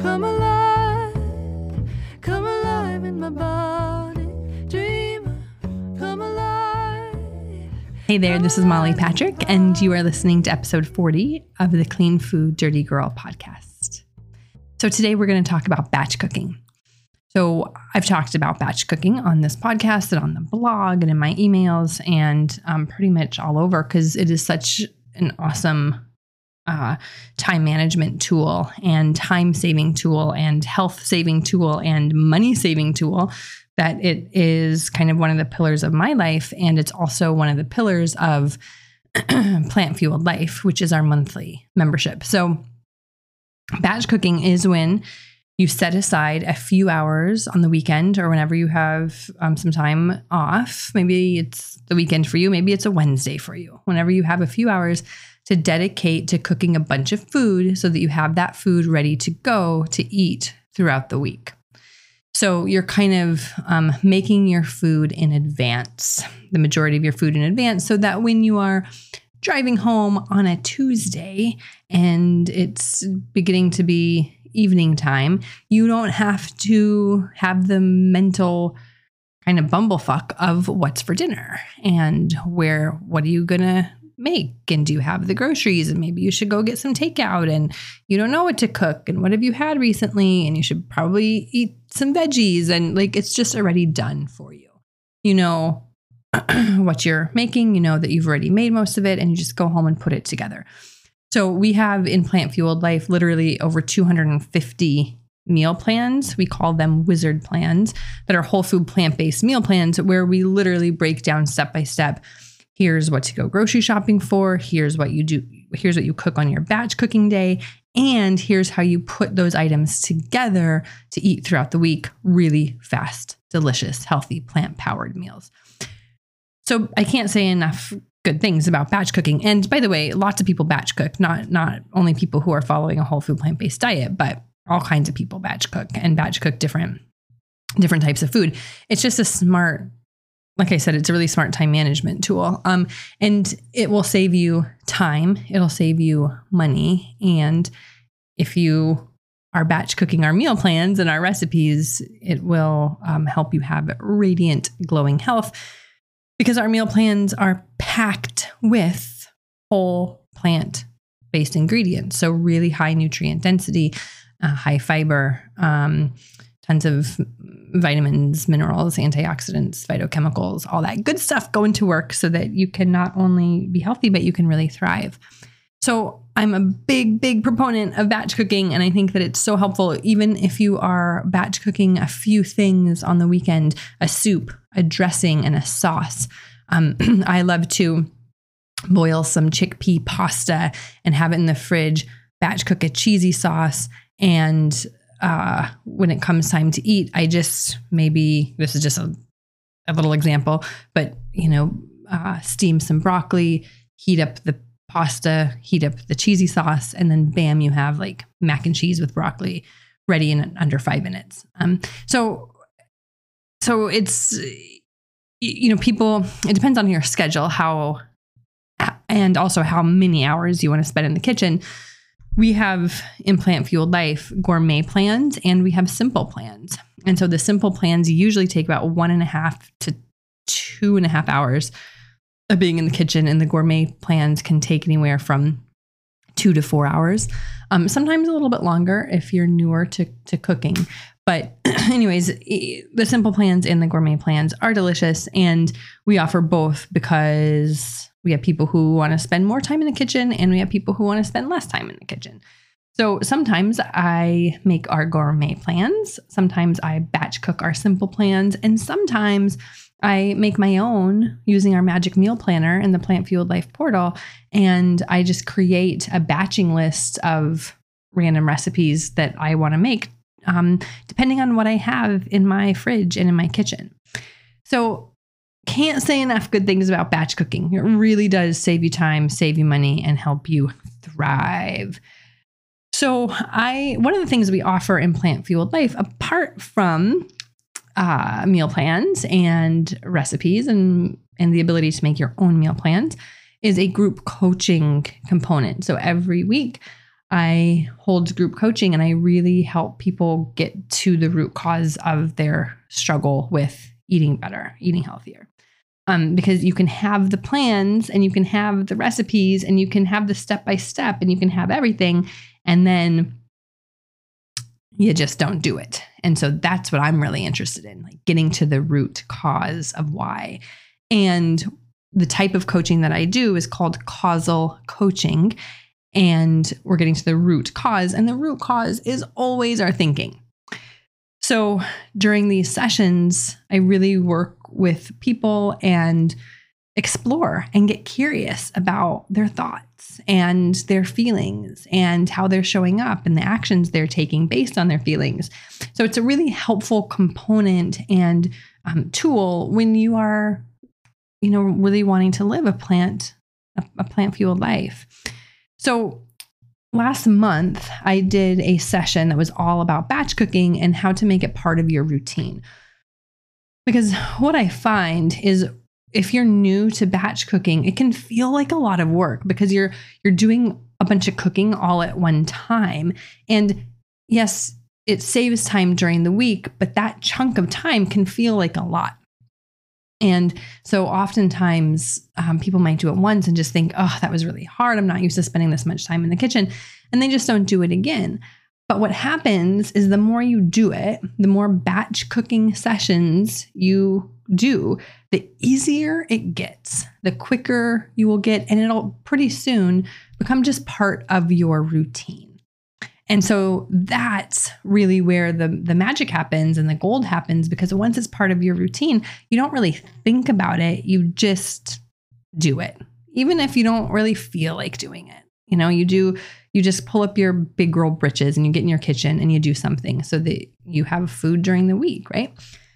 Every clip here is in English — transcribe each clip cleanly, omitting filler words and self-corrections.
come alive in my body, dreamer, come alive. Hey there, this is Molly Patrick, and you are listening to episode 40 of the Clean Food Dirty Girl podcast. So today we're going to talk about batch cooking. So I've talked about batch cooking on this podcast and on the blog and in my emails and pretty much all over because it is such an awesome time management tool and time saving tool and health saving tool and money saving tool that it is kind of one of the pillars of my life. And it's also one of the pillars of Plant Fueled Life, which is our monthly membership. So batch cooking is when you set aside a few hours on the weekend or whenever you have some time off. Maybe it's the weekend for you. Maybe it's a Wednesday for you. Whenever you have a few hours to dedicate to cooking a bunch of food so that you have that food ready to go to eat throughout the week. So you're kind of making your food in advance, the majority of your food in advance, so that when you are driving home on a Tuesday and it's beginning to be evening time, you don't have to have the mental kind of bumblefuck of what's for dinner and what are you going to make? And do you have the groceries? And maybe you should go get some takeout and you don't know what to cook. And what have you had recently? And you should probably eat some veggies. And it's just already done for you. You know what you're making, you know that you've already made most of it, and you just go home and put it together. So we have in Plant Fueled Life literally over 250 meal plans. We call them wizard plans that are whole food plant-based meal plans where we literally break down step by step. Here's what to go grocery shopping for. Here's what you do. Here's what you cook on your batch cooking day. And here's how you put those items together to eat throughout the week. Really fast, delicious, healthy, plant-powered meals. So I can't say enough good things about batch cooking. And by the way, lots of people batch cook, not only people who are following a whole food plant-based diet, but all kinds of people batch cook different types of food. It's just a smart, like I said, it's a really smart time management tool. And it will save you time. It'll save you money. And if you are batch cooking our meal plans and our recipes, it will help you have radiant, glowing health. Because our meal plans are packed with whole plant-based ingredients. So really high nutrient density, high fiber, tons of vitamins, minerals, antioxidants, phytochemicals, all that good stuff go into work so that you can not only be healthy, but you can really thrive. So I'm a big, big proponent of batch cooking. And I think that it's so helpful, even if you are batch cooking a few things on the weekend, a soup, a dressing, and a sauce. I love to boil some chickpea pasta and have it in the fridge, batch cook a cheesy sauce. And when it comes time to eat, this is just a little example, but steam some broccoli, heat up the pasta, heat up the cheesy sauce, and then bam, you have mac and cheese with broccoli ready in under 5 minutes. So it's, people, it depends on your schedule, and also how many hours you want to spend in the kitchen. We have in Plant Fueled Life gourmet plans and we have simple plans. And so the simple plans usually take about 1.5 to 2.5 hours of being in the kitchen, and the gourmet plans can take anywhere from 2 to 4 hours. Sometimes a little bit longer if you're newer to cooking. But anyways, the simple plans and the gourmet plans are delicious, and we offer both because we have people who want to spend more time in the kitchen and we have people who want to spend less time in the kitchen. So sometimes I make our gourmet plans. Sometimes I batch cook our simple plans, and sometimes I make my own using our magic meal planner in the Plant Fueled Life portal. And I just create a batching list of random recipes that I want to make, depending on what I have in my fridge and in my kitchen. So can't say enough good things about batch cooking. It really does save you time, save you money, and help you thrive. So one of the things we offer in Plant Fueled Life, apart from meal plans and recipes and the ability to make your own meal plans, is a group coaching component. So every week I hold group coaching and I really help people get to the root cause of their struggle with eating better, eating healthier. Because you can have the plans and you can have the recipes and you can have the step-by-step and you can have everything, and then you just don't do it. And so that's what I'm really interested in, like getting to the root cause of why. And the type of coaching that I do is called causal coaching. And we're getting to the root cause. And the root cause is always our thinking. So during these sessions, I really work with people and explore and get curious about their thoughts and their feelings and how they're showing up and the actions they're taking based on their feelings. So it's a really helpful component and tool when you are, really wanting to live a plant-fueled life. So last month, I did a session that was all about batch cooking and how to make it part of your routine. Because what I find is if you're new to batch cooking, it can feel like a lot of work because you're doing a bunch of cooking all at one time. And yes, it saves time during the week, but that chunk of time can feel like a lot. And so oftentimes people might do it once and just think, oh, that was really hard. I'm not used to spending this much time in the kitchen. And they just don't do it again. But what happens is the more you do it, the more batch cooking sessions you do, the easier it gets, the quicker you will get, and it'll pretty soon become just part of your routine. And so that's really where the magic happens and the gold happens, because once it's part of your routine, you don't really think about it. You just do it, even if you don't really feel like doing it. You just pull up your big girl britches and you get in your kitchen and you do something so that you have food during the week, right?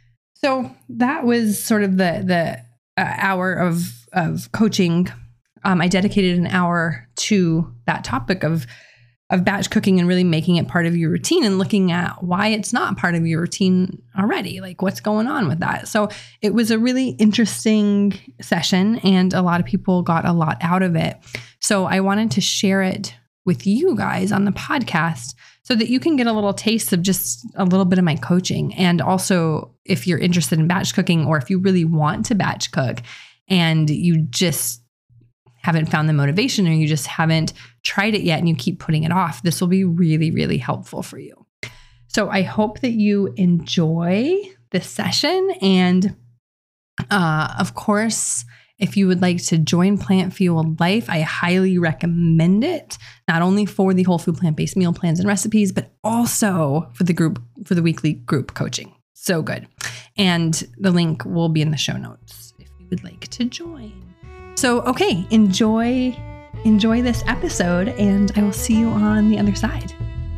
So that was sort of the hour of coaching. I dedicated an hour to that topic of batch cooking and really making it part of your routine and looking at why it's not part of your routine already, like what's going on with that. So it was a really interesting session and a lot of people got a lot out of it. So I wanted to share it with you guys on the podcast so that you can get a little taste of just a little bit of my coaching. And also, if you're interested in batch cooking or if you really want to batch cook and you just haven't found the motivation or you just haven't tried it yet and you keep putting it off, this will be really, really helpful for you. So I hope that you enjoy this session. And of course, if you would like to join Plant Fueled Life, I highly recommend it, not only for the whole food plant-based meal plans and recipes, but also for the weekly group coaching. So good. And the link will be in the show notes if you would like to join. So, okay, enjoy this episode, and I will see you on the other side.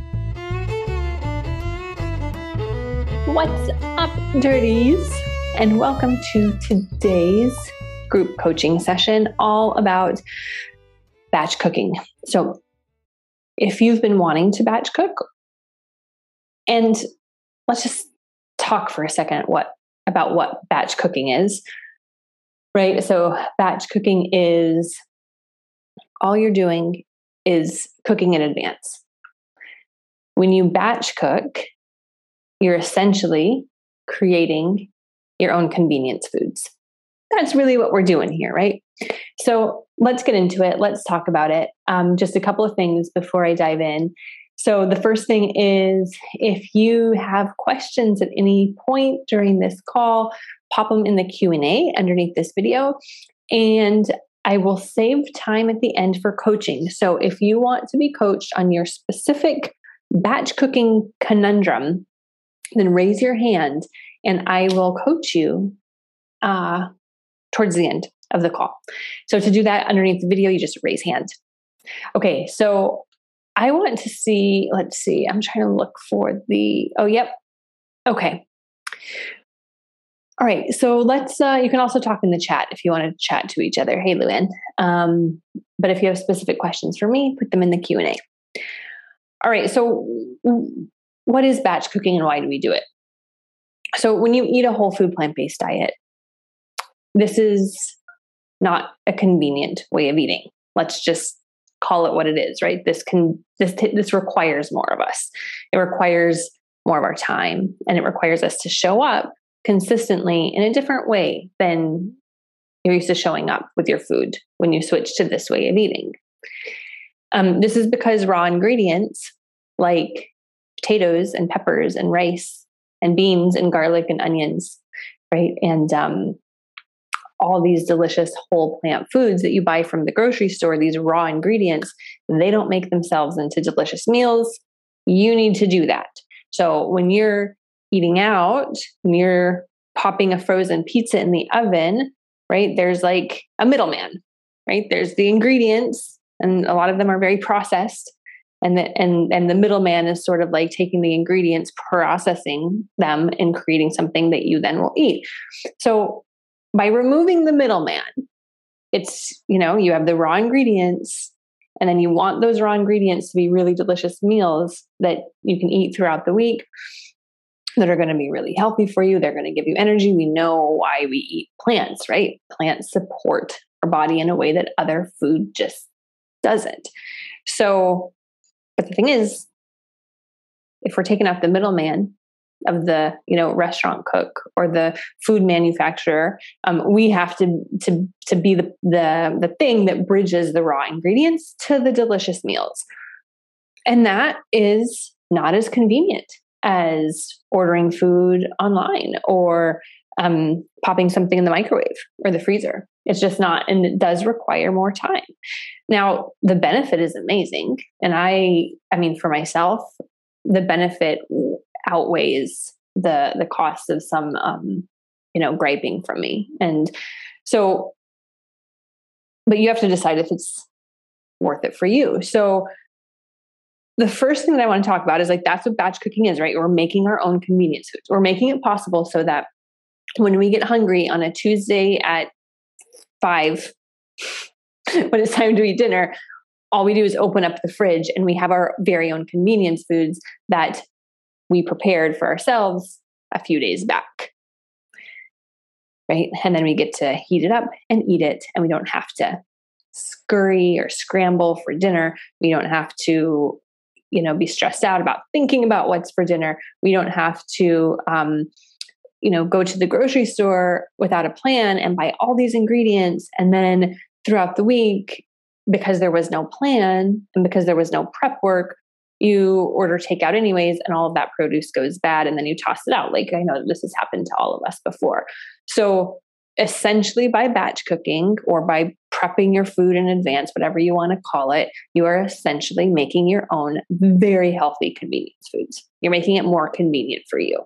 What's up, dirties? And welcome to today's group coaching session, all about batch cooking. So if you've been wanting to batch cook, and let's just talk for a second about what batch cooking is, right? So batch cooking is all you're doing is cooking in advance. When you batch cook, you're essentially creating your own convenience foods. That's really what we're doing here, right? So let's get into it. Let's talk about it. Just a couple of things before I dive in. So the first thing is, if you have questions at any point during this call, pop them in the Q&A underneath this video, and I will save time at the end for coaching. So if you want to be coached on your specific batch cooking conundrum, then raise your hand and I will coach you towards the end of the call. So to do that underneath the video, you just raise hand. Okay, so I want to see, let's see, I'm trying to look for yep. Okay. All right, so let's, you can also talk in the chat if you want to chat to each other. Hey, Luann. But if you have specific questions for me, put them in the Q&A. All right, so what is batch cooking and why do we do it? So when you eat a whole food plant-based diet, this is not a convenient way of eating. Let's just call it what it is, right? This requires more of us. It requires more of our time, and it requires us to show up consistently in a different way than you're used to showing up with your food when you switch to this way of eating. This is because raw ingredients like potatoes and peppers and rice and beans and garlic and onions, right? And all these delicious whole plant foods that you buy from the grocery store, these raw ingredients, they don't make themselves into delicious meals. You need to do that. So when you're eating out, when you're popping a frozen pizza in the oven, right, there's like a middleman, right? There's the ingredients, and a lot of them are very processed. And the middleman is sort of like taking the ingredients, processing them, and creating something that you then will eat. So by removing the middleman, it's, you have the raw ingredients, and then you want those raw ingredients to be really delicious meals that you can eat throughout the week that are going to be really healthy for you. They're going to give you energy. We know why we eat plants, right? Plants support our body in a way that other food just doesn't. So, but the thing is, if we're taking out the middleman of the restaurant cook or the food manufacturer, we have to be the thing that bridges the raw ingredients to the delicious meals, and that is not as convenient as ordering food online or popping something in the microwave or the freezer. It's just not, and it does require more time. Now, the benefit is amazing, and I mean, for myself, the benefit outweighs the cost of some griping from me. And so, but you have to decide if it's worth it for you. So the first thing that I want to talk about is that's what batch cooking is, right? We're making our own convenience foods. We're making it possible so that when we get hungry on a Tuesday at 5, when it's time to eat dinner, all we do is open up the fridge and we have our very own convenience foods that we prepared for ourselves a few days back, right? And then we get to heat it up and eat it, and we don't have to scurry or scramble for dinner. We don't have to, be stressed out about thinking about what's for dinner. We don't have to, go to the grocery store without a plan and buy all these ingredients. And then throughout the week, because there was no plan and because there was no prep work, you order takeout anyways, and all of that produce goes bad, and then you toss it out. I know this has happened to all of us before. So essentially, by batch cooking or by prepping your food in advance, whatever you want to call it, you are essentially making your own very healthy convenience foods. You're making it more convenient for you.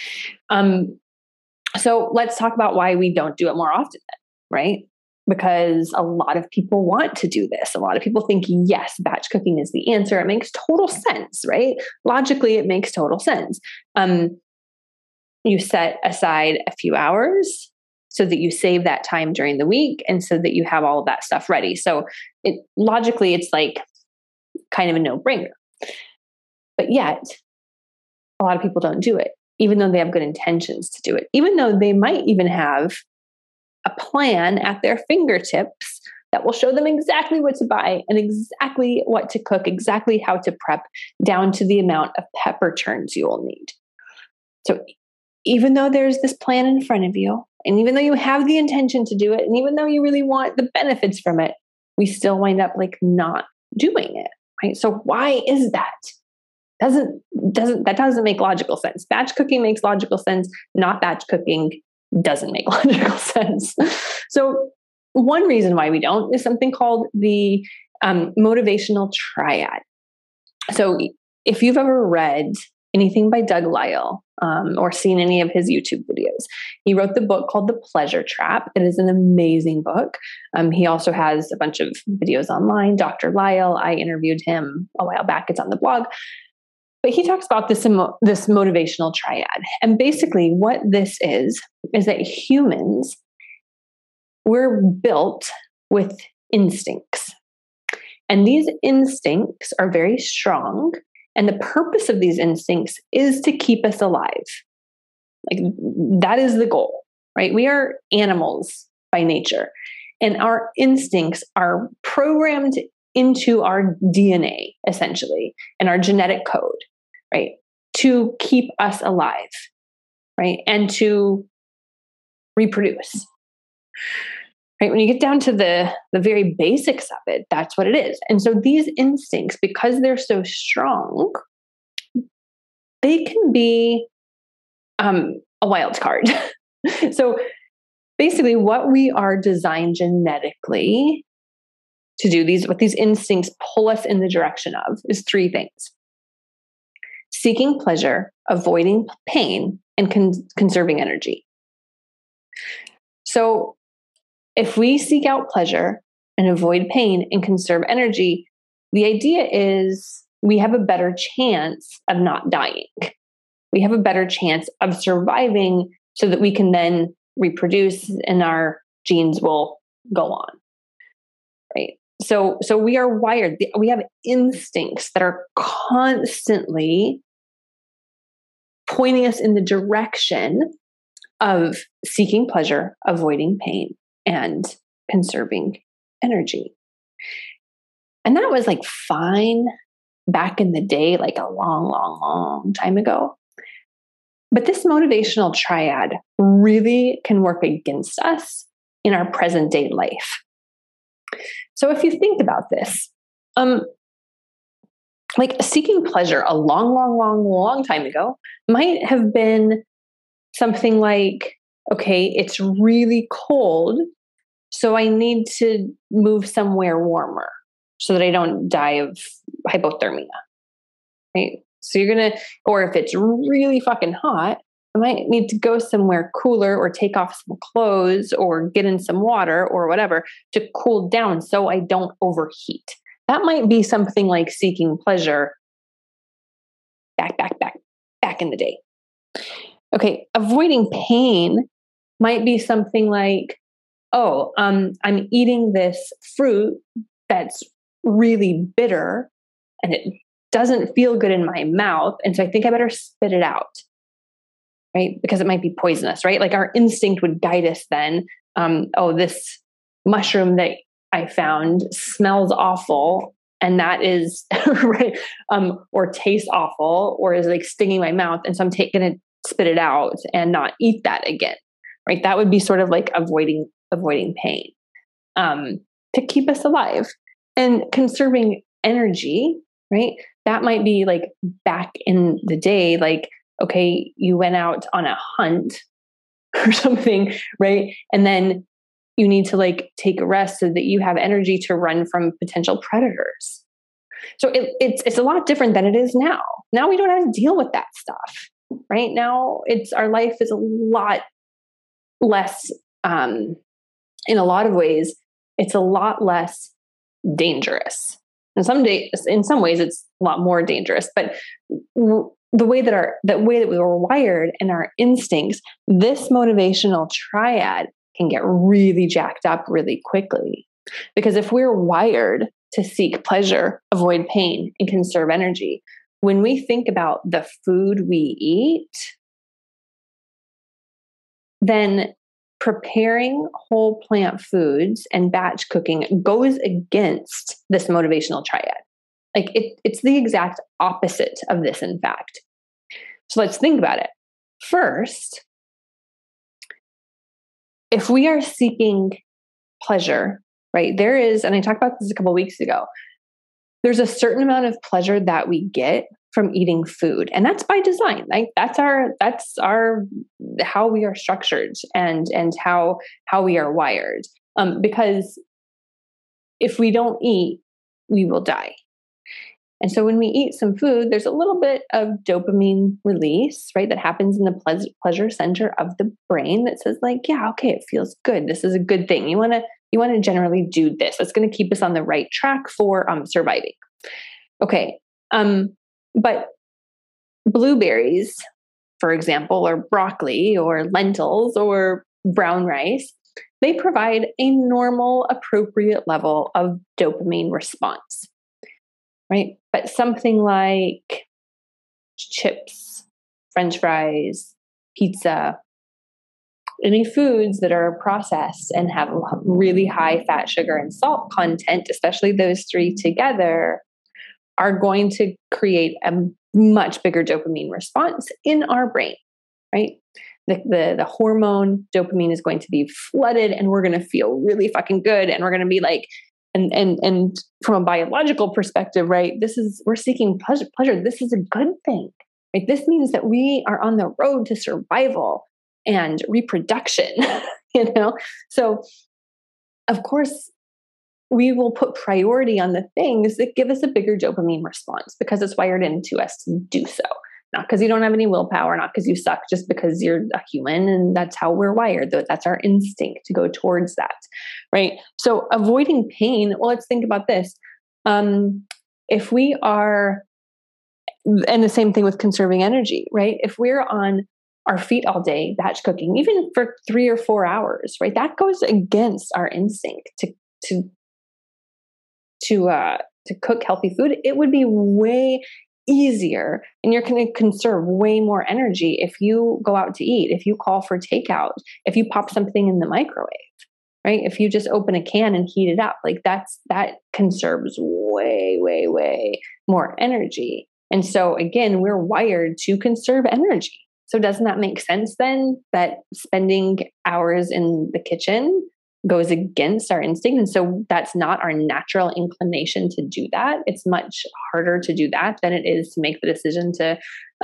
So let's talk about why we don't do it more often then, right? Because a lot of people want to do this. A lot of people think, yes, batch cooking is the answer. It makes total sense, right? Logically, it makes total sense. You set aside a few hours so that you save that time during the week and so that you have all of that stuff ready. So logically, it's kind of a no-brainer. But yet, a lot of people don't do it, even though they have good intentions to do it, even though they might even have a plan at their fingertips that will show them exactly what to buy and exactly what to cook, exactly how to prep, down to the amount of pepper churns you will need. So even though there's this plan in front of you, and even though you have the intention to do it, and even though you really want the benefits from it, we still wind up not doing it, right? So why is that? That doesn't make logical sense. Batch cooking makes logical sense. Not batch cooking doesn't make logical sense. So one reason why we don't is something called the motivational triad. So if you've ever read anything by Doug Lisle or seen any of his YouTube videos, he wrote the book called The Pleasure Trap. It is an amazing book. He also has a bunch of videos online. Dr. Lisle, I interviewed him a while back. It's on the blog. But he talks about this motivational triad. And basically what this is that humans, we're built with instincts. And these instincts are very strong. And the purpose of these instincts is to keep us alive. That is the goal, right? We are animals by nature. And our instincts are programmed into our DNA, essentially, and our genetic code, right? To keep us alive, right? And to reproduce. Right? When you get down to the very basics of it, that's what it is. And so these instincts, because they're so strong, they can be a wild card. So basically, what we are designed genetically to do, what these instincts pull us in the direction of, is three things: seeking pleasure, avoiding pain, and conserving energy. So if we seek out pleasure and avoid pain and conserve energy, the idea is we have a better chance of not dying. We have a better chance of surviving so that we can then reproduce and our genes will go on. Right? So we are wired. We have instincts that are constantly pointing us in the direction of seeking pleasure, avoiding pain, and conserving energy. And that was like fine back in the day, like a long, long, long time ago. But this motivational triad really can work against us in our present day life. So if you think about this, like seeking pleasure a long, long, long, long time ago might have been something like, okay, it's really cold, so I need to move somewhere warmer so that I don't die of hypothermia, right? So you're going to, or if it's really fucking hot, I might need to go somewhere cooler or take off some clothes or get in some water or whatever to cool down so I don't overheat. That might be something like seeking pleasure back in the day. Okay, avoiding pain might be something like, I'm eating this fruit that's really bitter and it doesn't feel good in my mouth. And so I think I better spit it out, right? Because it might be poisonous, right? Like our instinct would guide us then. This mushroom that I found smells awful. And that is, right, or tastes awful, or is like stinging my mouth. And so I'm going to spit it out and not eat that again, right? That would be sort of like avoiding pain to keep us alive. And conserving energy, right? That might be like back in the day, like, okay, you went out on a hunt or something, right? And then you need to like take a rest so that you have energy to run from potential predators. So it's a lot different than it is now. Now we don't have to deal with that stuff, right? Now our life is a lot less, in a lot of ways, it's a lot less dangerous. In some ways, it's a lot more dangerous. But the way that we were wired and our instincts, this motivational triad can get really jacked up really quickly. Because if we're wired to seek pleasure, avoid pain, and conserve energy, when we think about the food we eat, then preparing whole plant foods and batch cooking goes against this motivational triad. Like it's the exact opposite of this, in fact. So let's think about it. First, if we are seeking pleasure, right, there is, and I talked about this a couple of weeks ago, there's a certain amount of pleasure that we get from eating food. And that's by design. Like that's our how we are structured and how we are wired. Because if we don't eat, we will die. And so when we eat some food, there's a little bit of dopamine release, right? That happens in the pleasure center of the brain that says like, yeah, okay, it feels good. This is a good thing. You want to generally do this. That's going to keep us on the right track for surviving. Okay. But blueberries, for example, or broccoli or lentils or brown rice, they provide a normal, appropriate level of dopamine response, right? But something like chips, French fries, pizza, any foods that are processed and have really high fat, sugar, and salt content, especially those three together, are going to create a much bigger dopamine response in our brain, right? The hormone dopamine is going to be flooded, and we're going to feel really fucking good, and we're going to be like, and from a biological perspective, right? We're seeking pleasure. This is a good thing, right? This means that we are on the road to survival and reproduction, So, of course, we will put priority on the things that give us a bigger dopamine response because it's wired into us to do so. Not because you don't have any willpower, not because you suck, just because you're a human and that's how we're wired. That's our instinct to go towards that, right? So avoiding pain, well, let's think about this. If we are, and the same thing with conserving energy, right? If we're on our feet all day, batch cooking, even for 3 or 4 hours, right? That goes against our instinct to cook healthy food. It would be way easier, and you're going to conserve way more energy if you go out to eat, if you call for takeout, if you pop something in the microwave, right? If you just open a can and heat it up, like that conserves way, way, way more energy. And so again, we're wired to conserve energy. So doesn't that make sense then that spending hours in the kitchen goes against our instinct? And so that's not our natural inclination to do that. It's much harder to do that than it is to make the decision to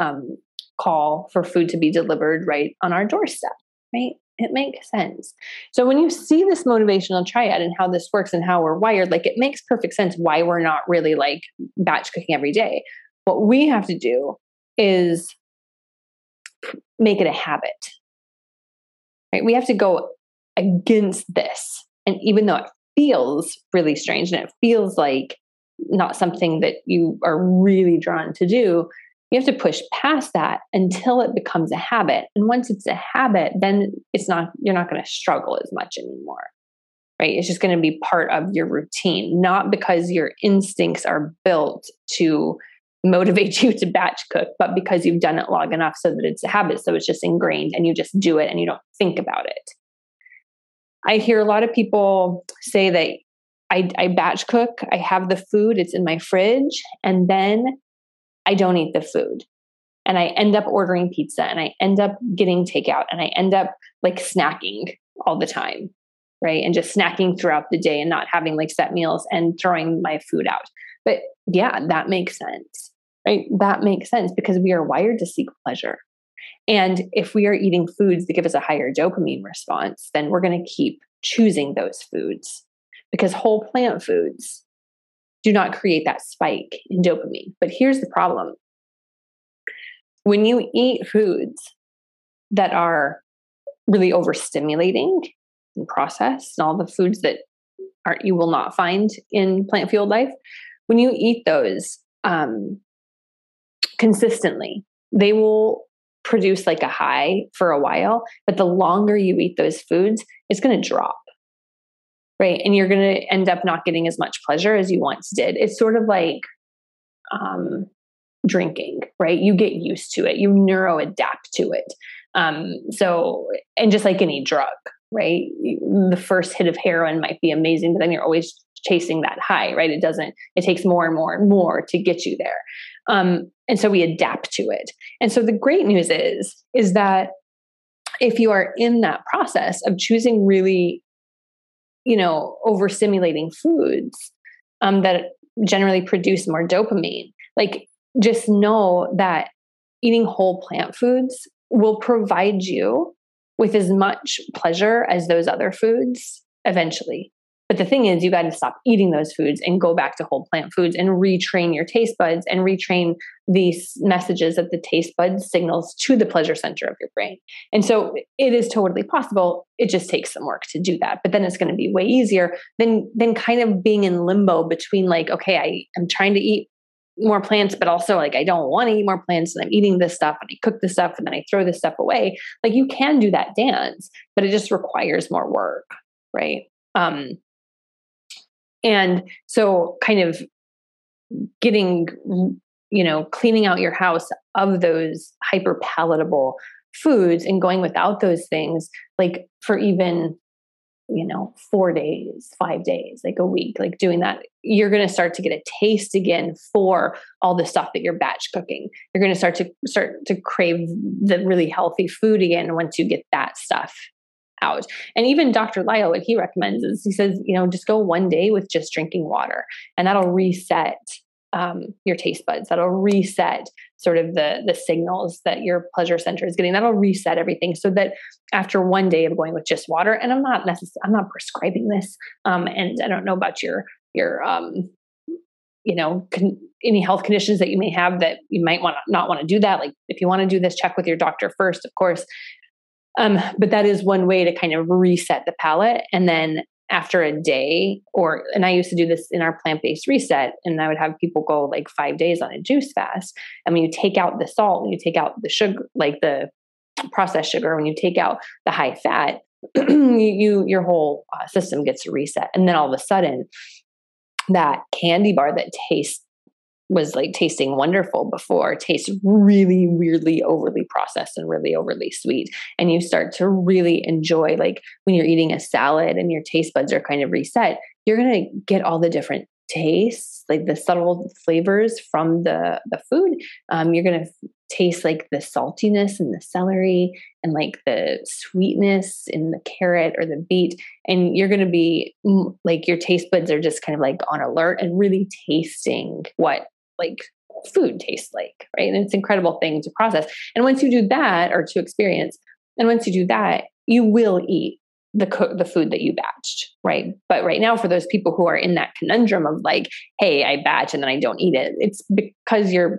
call for food to be delivered right on our doorstep, right? It makes sense. So when you see this motivational triad and how this works and how we're wired, like it makes perfect sense why we're not really like batch cooking every day. What we have to do is make it a habit, right? We have to go against this. And even though it feels really strange and it feels like not something that you are really drawn to do, you have to push past that until it becomes a habit. And once it's a habit, then you're not going to struggle as much anymore, right? It's just going to be part of your routine, not because your instincts are built to motivate you to batch cook, but because you've done it long enough so that it's a habit. So it's just ingrained and you just do it and you don't think about it. I hear a lot of people say that I batch cook, I have the food, it's in my fridge, and then I don't eat the food. And I end up ordering pizza and I end up getting takeout and I end up like snacking all the time, right? And just snacking throughout the day and not having like set meals and throwing my food out. But yeah, that makes sense, right? That makes sense because we are wired to seek pleasure. And if we are eating foods that give us a higher dopamine response, then we're going to keep choosing those foods because whole plant foods do not create that spike in dopamine. But here's the problem. When you eat foods that are really overstimulating and processed, and all the foods that you will not find in plant fueled life, when you eat those consistently, they will produce like a high for a while, but the longer you eat those foods, it's going to drop, right? And you're going to end up not getting as much pleasure as you once did. It's sort of like drinking, right? You get used to it, you neuroadapt to it. And just like any drug, right? The first hit of heroin might be amazing, but then you're always chasing that high, right? It takes more and more and more to get you there. And so we adapt to it. And so the great news is that if you are in that process of choosing really, overstimulating foods that generally produce more dopamine, like just know that eating whole plant foods will provide you with as much pleasure as those other foods eventually. But the thing is, you got to stop eating those foods and go back to whole plant foods and retrain your taste buds and retrain these messages that the taste buds signals to the pleasure center of your brain. And so it is totally possible. It just takes some work to do that. But then it's going to be way easier than kind of being in limbo between like, okay, I'm trying to eat more plants, but also like, I don't want to eat more plants and I'm eating this stuff and I cook this stuff and then I throw this stuff away. Like you can do that dance, but it just requires more work, right? And so kind of getting, cleaning out your house of those hyper palatable foods and going without those things, like for even, 4 days, 5 days, like a week, like doing that, you're going to start to get a taste again for all the stuff that you're batch cooking. You're going to start to crave the really healthy food again once you get that stuff out. And even Dr. Lyle, what he recommends is, he says, just go one day with just drinking water, and that'll reset your taste buds. That'll reset sort of the signals that your pleasure center is getting. That'll reset everything, so that after one day of going with just water, and I'm not prescribing this, and I don't know about your any health conditions that you may have that you might not want to do that. Like if you want to do this, check with your doctor first, of course. But that is one way to kind of reset the palate. And then after a day, and I used to do this in our plant-based reset, and I would have people go like 5 days on a juice fast. And when you take out the salt, when you take out the sugar, like the processed sugar, when you take out the high fat, your whole system gets a reset. And then all of a sudden, that candy bar that was like tasting wonderful before tastes really weirdly overly processed and really overly sweet. And you start to really enjoy, like when you're eating a salad and your taste buds are kind of reset, you're going to get all the different tastes, like the subtle flavors from the food. You're going to taste like the saltiness in the celery and like the sweetness in the carrot or the beet. And you're going to be like, your taste buds are just kind of like on alert and really tasting what like food tastes like, right? And it's an incredible thing to process. And once you do that, or to experience, and once you do that, you will eat the food that you batched, right? But right now, for those people who are in that conundrum of like, hey, I batch and then I don't eat it, it's because you're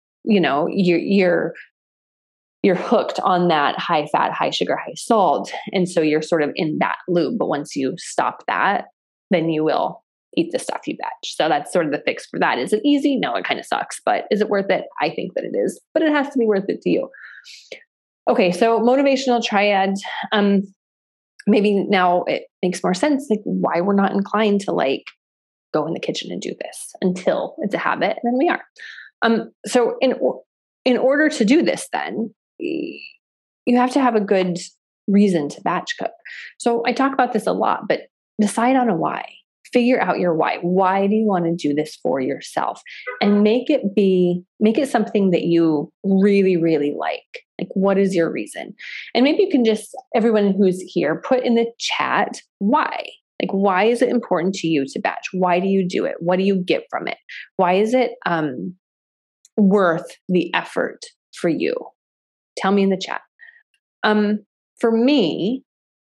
hooked on that high fat, high sugar, high salt. And so you're sort of in that loop. But once you stop that, then you will eat the stuff you batch. So that's sort of the fix for that. Is it easy? No, it kind of sucks, but is it worth it? I think that it is, but it has to be worth it to you. Okay. So motivational triad, maybe now it makes more sense, like why we're not inclined to like go in the kitchen and do this until it's a habit. And then we are. So in order to do this, then you have to have a good reason to batch cook. So I talk about this a lot, but decide on a why. Figure out your why. Why do you want to do this for yourself? And make it something that you really, really like. Like, what is your reason? And maybe you can just, everyone who's here, put in the chat why. Like, why is it important to you to batch? Why do you do it? What do you get from it? Why is it worth the effort for you? Tell me in the chat. For me,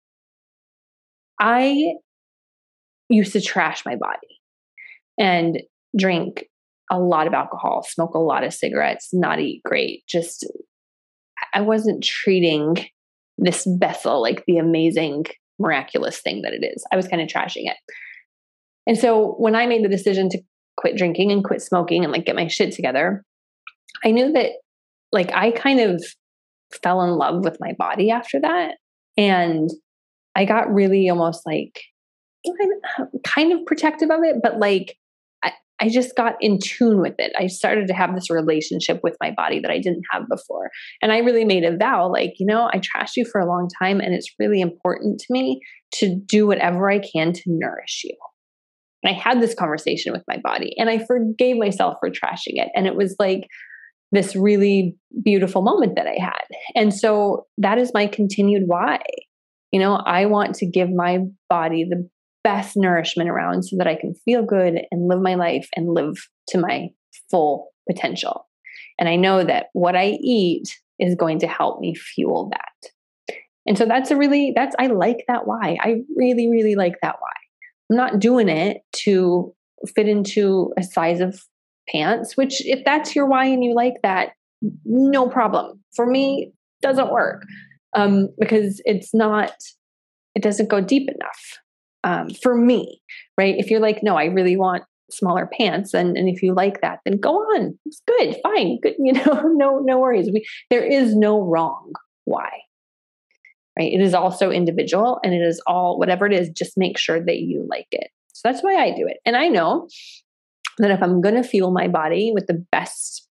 I used to trash my body and drink a lot of alcohol, smoke a lot of cigarettes, not eat great. Just, I wasn't treating this vessel like the amazing, miraculous thing that it is. I was kind of trashing it. And so when I made the decision to quit drinking and quit smoking and like get my shit together, I knew that like I kind of fell in love with my body after that. And I got really almost like kind of protective of it, but like I just got in tune with it. I started to have this relationship with my body that I didn't have before. And I really made a vow, like, I trashed you for a long time, and it's really important to me to do whatever I can to nourish you. And I had this conversation with my body, and I forgave myself for trashing it. And it was like this really beautiful moment that I had. And so that is my continued why. I want to give my body the best nourishment around so that I can feel good and live my life and live to my full potential. And I know that what I eat is going to help me fuel that. And so I like that why. I really, really like that why. I'm not doing it to fit into a size of pants, which if that's your why and you like that, no problem. For me, it doesn't work because it doesn't go deep enough for me, right? If you're like, no, I really want smaller pants, and if you like that, then go on. It's good, fine, good. No worries. There is no wrong why, right? It is also individual, and it is all whatever it is. Just make sure that you like it. So that's why I do it. And I know that if I'm going to fuel my body with the best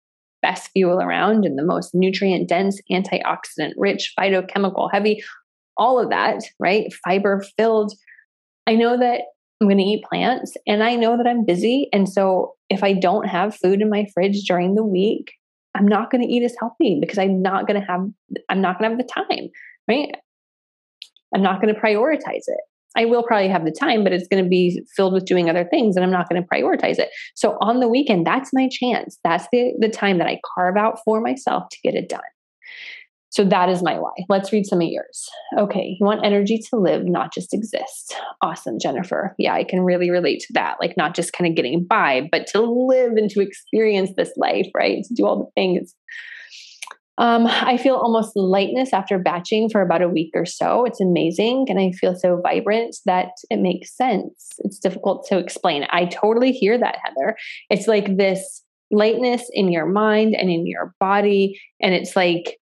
best fuel around and the most nutrient dense, antioxidant rich, phytochemical heavy, all of that, right? Fiber filled. I know that I'm going to eat plants and I know that I'm busy. And so if I don't have food in my fridge during the week, I'm not going to eat as healthy because I'm not going to have the time, right? I'm not going to prioritize it. I will probably have the time, but it's going to be filled with doing other things and I'm not going to prioritize it. So on the weekend, that's my chance. That's the time that I carve out for myself to get it done. So that is my why. Let's read some of yours. Okay. You want energy to live, not just exist. Awesome, Jennifer. Yeah, I can really relate to that. Like not just kind of getting by, but to live and to experience this life, right? To do all the things. I feel almost lightness after batching for about a week or so. It's amazing. And I feel so vibrant that it makes sense. It's difficult to explain. I totally hear that, Heather. It's like this lightness in your mind and in your body. And it's like,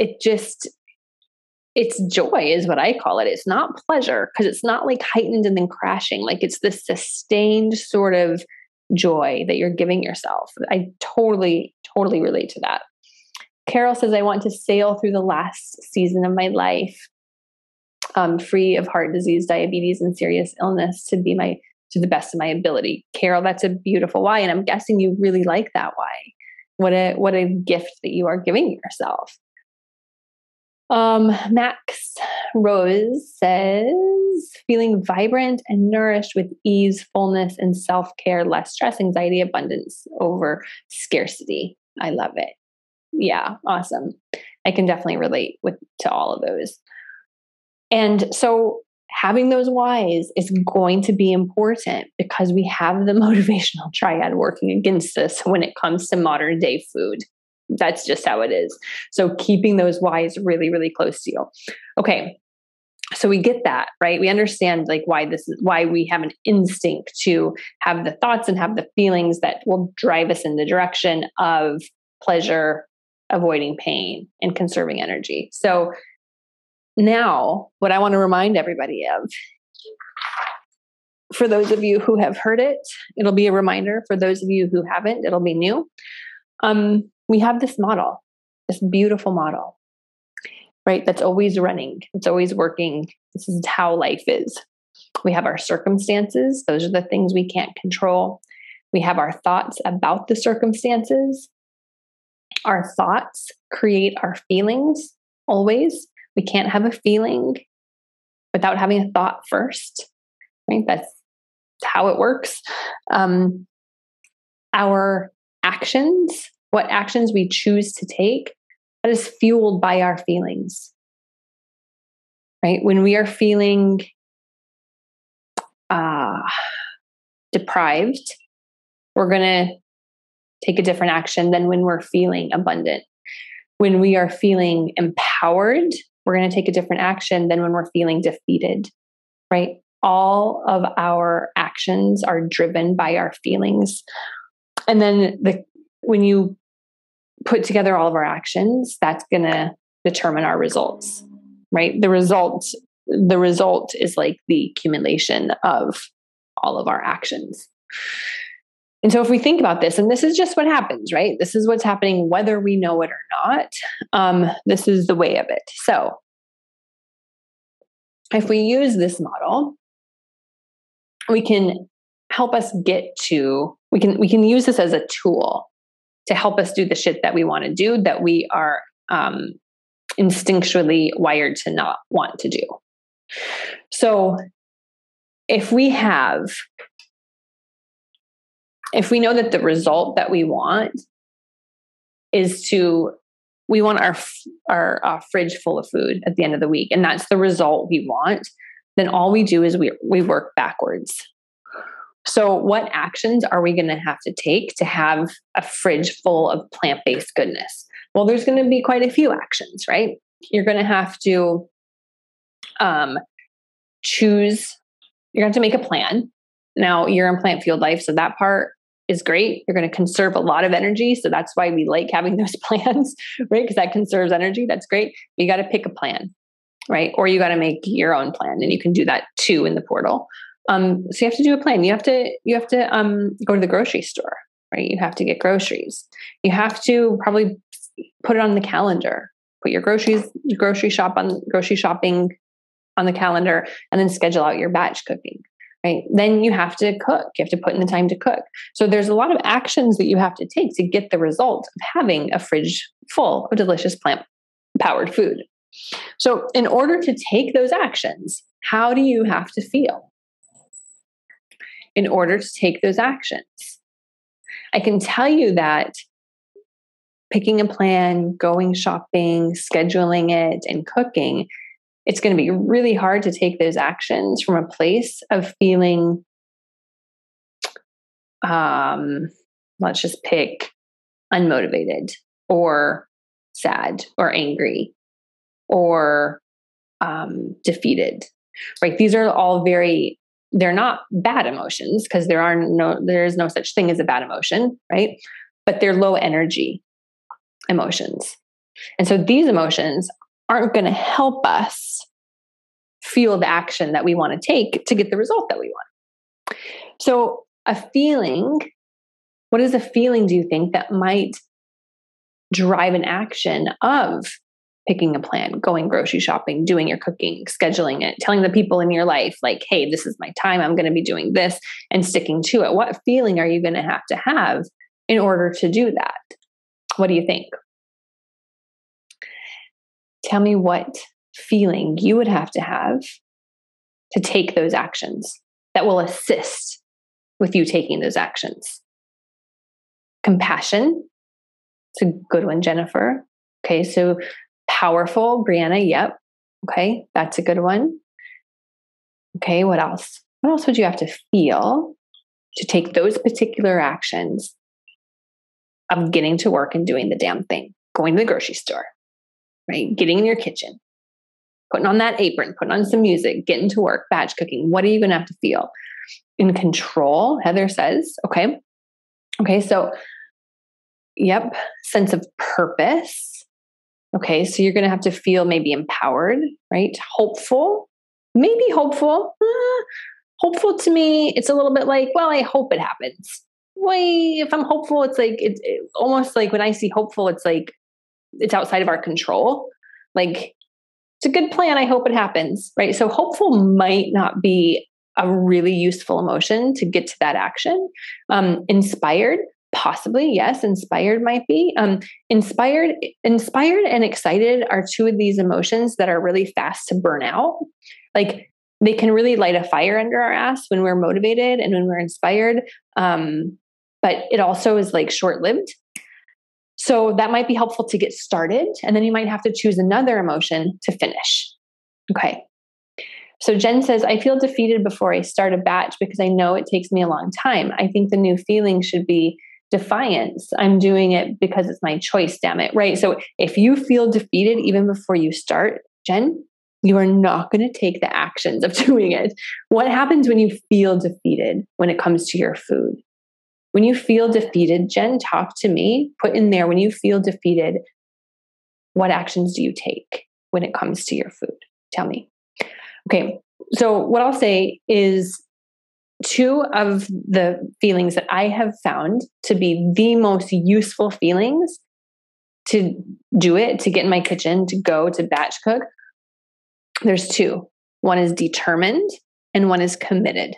it's joy is what I call it. It's not pleasure because it's not like heightened and then crashing. Like it's this sustained sort of joy that you're giving yourself. I totally relate to that. Carol says, I want to sail through the last season of my life, free of heart disease, diabetes, and serious illness to the best of my ability. Carol, that's a beautiful why. And I'm guessing you really like that why. What a gift that you are giving yourself. Max Rose says, feeling vibrant and nourished with ease, fullness, and self-care, less stress, anxiety, abundance over scarcity. I love it. Yeah, awesome. I can definitely relate to all of those. And so having those whys is going to be important because we have the motivational triad working against us when it comes to modern day food. That's just how it is. So keeping those whys really, really close to you. Okay. So we get that, right? We understand like why we have an instinct to have the thoughts and have the feelings that will drive us in the direction of pleasure, avoiding pain, and conserving energy. So now what I want to remind everybody of, for those of you who have heard it, it'll be a reminder. For those of you who haven't, it'll be new. We have this model, this beautiful model, right? That's always running. It's always working. This is how life is. We have our circumstances. Those are the things we can't control. We have our thoughts about the circumstances. Our thoughts create our feelings always. We can't have a feeling without having a thought first, right? That's how it works. Our actions, what actions we choose to take, that is fueled by our feelings, right? When we are feeling deprived, we're going to take a different action than when we're feeling abundant. When we are feeling empowered, we're going to take a different action than when we're feeling defeated, right? All of our actions are driven by our feelings. And then when you put together all of our actions, that's going to determine our results, right? The result is like the accumulation of all of our actions. And so if we think about this, and this is just what happens, right? This is what's happening whether we know it or not. This is the way of it. So if we use this model, we can help us we can use this as a tool to help us do the shit that we want to do, that we are instinctually wired to not want to do. So if we know that the result that we want is we want our fridge full of food at the end of the week, and that's the result we want, then all we do is we work backwards. So what actions are we going to have to take to have a fridge full of plant-based goodness? Well, there's going to be quite a few actions, right? You're going to have to choose, you're going to have to make a plan. Now, you're in Plant Fueled Life, so that part is great. You're going to conserve a lot of energy. So that's why we like having those plans, right? Because that conserves energy. That's great. You got to pick a plan, right? Or you got to make your own plan, and you can do that too in the portal. So you have to do a plan. You have to go to the grocery store, right? You have to get groceries. You have to probably put it on the calendar. Put your grocery shopping on the calendar, and then schedule out your batch cooking, right? Then you have to cook. You have to put in the time to cook. So there's a lot of actions that you have to take to get the result of having a fridge full of delicious plant-powered food. So in order to take those actions, how do you have to feel in order to take those actions? I can tell you that picking a plan, going shopping, scheduling it, and cooking, it's going to be really hard to take those actions from a place of feeling, let's just pick unmotivated or sad or angry or defeated, right? These are all they're not bad emotions, because there is no such thing as a bad emotion, right? But they're low energy emotions. And so these emotions aren't going to help us feel the action that we want to take to get the result that we want. So what is a feeling, do you think, that might drive an action of picking a plan, going grocery shopping, doing your cooking, scheduling it, telling the people in your life, like, hey, this is my time, I'm going to be doing this, and sticking to it? What feeling are you going to have in order to do that? What do you think? Tell me what feeling you would have to take those actions that will assist with you taking those actions. Compassion. It's a good one, Jennifer. Okay, so powerful, Brianna. Yep. Okay, that's a good one. Okay, what else? What else would you have to feel to take those particular actions of getting to work and doing the damn thing, going to the grocery store, right? Getting in your kitchen, putting on that apron, putting on some music, getting to work, batch cooking. What are you going to have to feel? In control, Heather says. Okay. So, yep. Sense of purpose. Okay. So you're going to have to feel maybe empowered, right? Hopeful, maybe hopeful. Hopeful to me, it's a little bit like, well, I hope it happens. If I'm hopeful, it's like, it's almost like when I see hopeful, it's like, it's outside of our control. Like, it's a good plan, I hope it happens, right? So hopeful might not be a really useful emotion to get to that action. Inspired, possibly, yes, inspired might be. Inspired and excited are two of these emotions that are really fast to burn out. Like, they can really light a fire under our ass when we're motivated and when we're inspired. But it also is like short-lived. So that might be helpful to get started. And then you might have to choose another emotion to finish. Okay. So Jen says, I feel defeated before I start a batch because I know it takes me a long time. I think the new feeling should be defiance. I'm doing it because it's my choice, damn it. Right. So if you feel defeated even before you start, Jen, you are not going to take the actions of doing it. What happens when you feel defeated when it comes to your food? When you feel defeated, Jen, talk to me. Put in there, when you feel defeated, what actions do you take when it comes to your food? Tell me. Okay, so what I'll say is two of the feelings that I have found to be the most useful feelings to do it, to get in my kitchen, to go to batch cook. There's two. One is determined and one is committed.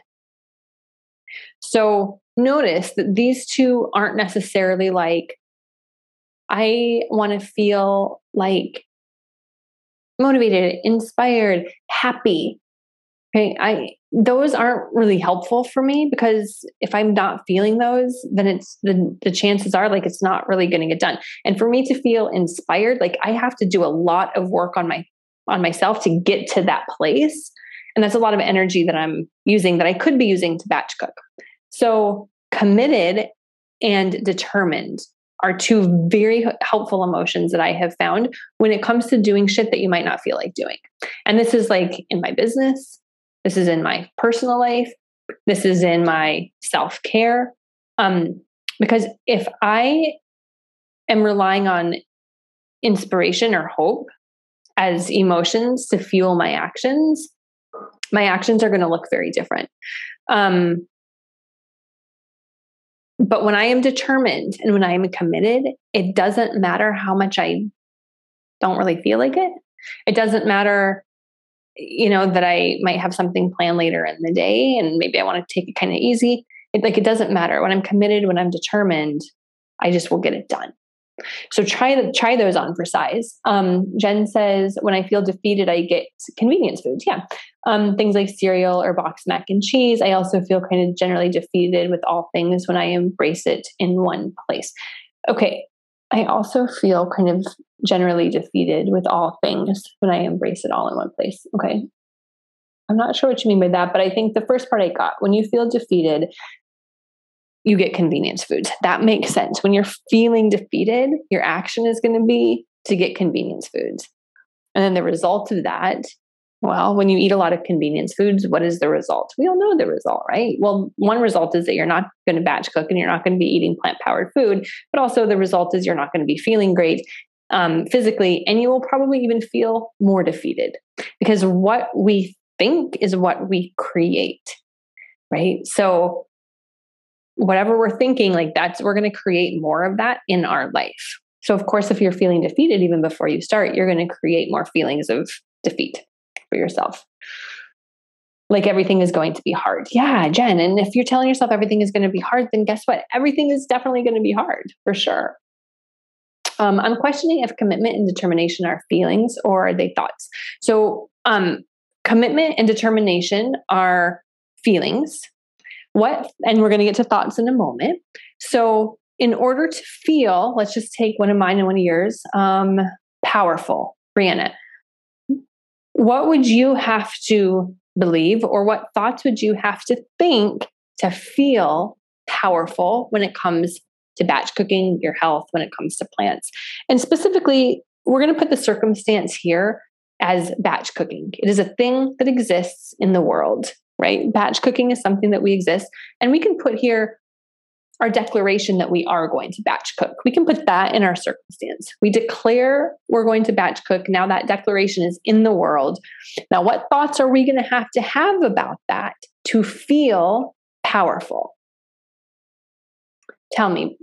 So notice that these two aren't necessarily like, I want to feel like motivated, inspired, happy. Okay, those aren't really helpful for me, because if I'm not feeling those, then it's the chances are like it's not really going to get done. And for me to feel inspired, like I have to do a lot of work on myself to get to that place. And that's a lot of energy that I'm using that I could be using to batch cook. So committed and determined are two very helpful emotions that I have found when it comes to doing shit that you might not feel like doing. And this is like in my business. This is in my personal life. This is in my self-care. Because if I am relying on inspiration or hope as emotions to fuel my actions are going to look very different. But when I am determined and when I am committed, it doesn't matter how much I don't really feel like it. It doesn't matter, that I might have something planned later in the day and maybe I want to take it kind of easy. It doesn't matter. When I'm committed, when I'm determined, I just will get it done. So try those on for size. Jen says, when I feel defeated, I get convenience foods. Yeah. Things like cereal or boxed mac and cheese. I also feel kind of generally defeated with all things when I embrace it in one place. Okay. I also feel kind of generally defeated with all things when I embrace it all in one place. Okay. I'm not sure what you mean by that, but I think the first part I got, when you feel defeated, you get convenience foods. That makes sense. When you're feeling defeated, your action is going to be to get convenience foods. And then the result of that, well, when you eat a lot of convenience foods, what is the result? We all know the result, right? Well, one result is that you're not going to batch cook and you're not going to be eating plant-powered food, but also the result is you're not going to be feeling great physically, and you will probably even feel more defeated because what we think is what we create, right? So whatever we're thinking, we're going to create more of that in our life. So of course, if you're feeling defeated, even before you start, you're going to create more feelings of defeat for yourself. Like everything is going to be hard. Yeah, Jen. And if you're telling yourself everything is going to be hard, then guess what? Everything is definitely going to be hard for sure. I'm questioning if commitment and determination are feelings or are they thoughts. So commitment and determination are feelings. And we're going to get to thoughts in a moment. So in order to feel, let's just take one of mine and one of yours, powerful. Brianna, what would you have to believe or what thoughts would you have to think to feel powerful when it comes to batch cooking, your health, when it comes to plants? And specifically, we're going to put the circumstance here as batch cooking. It is a thing that exists in the world, right? Batch cooking is something that we exist. And we can put here our declaration that we are going to batch cook. We can put that in our circumstance. We declare we're going to batch cook. Now that declaration is in the world. Now, what thoughts are we going to have about that to feel powerful? Tell me,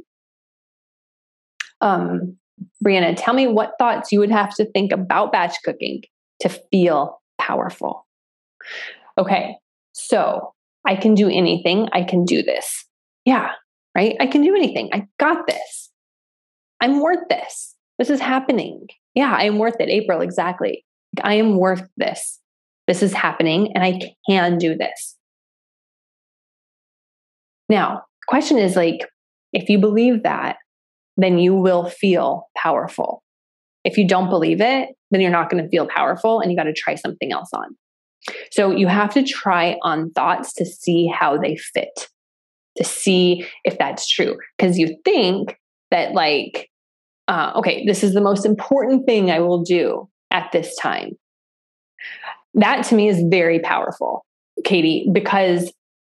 Brianna, tell me what thoughts you would have to think about batch cooking to feel powerful. Okay, so I can do anything. I can do this. Yeah, right? I can do anything. I got this. I'm worth this. This is happening. Yeah, I am worth it. April, exactly. I am worth this. This is happening and I can do this. Now, question is if you believe that, then you will feel powerful. If you don't believe it, then you're not going to feel powerful and you got to try something else on. So you have to try on thoughts to see how they fit, to see if that's true. Because you think that okay, this is the most important thing I will do at this time. That to me is very powerful, Katie, because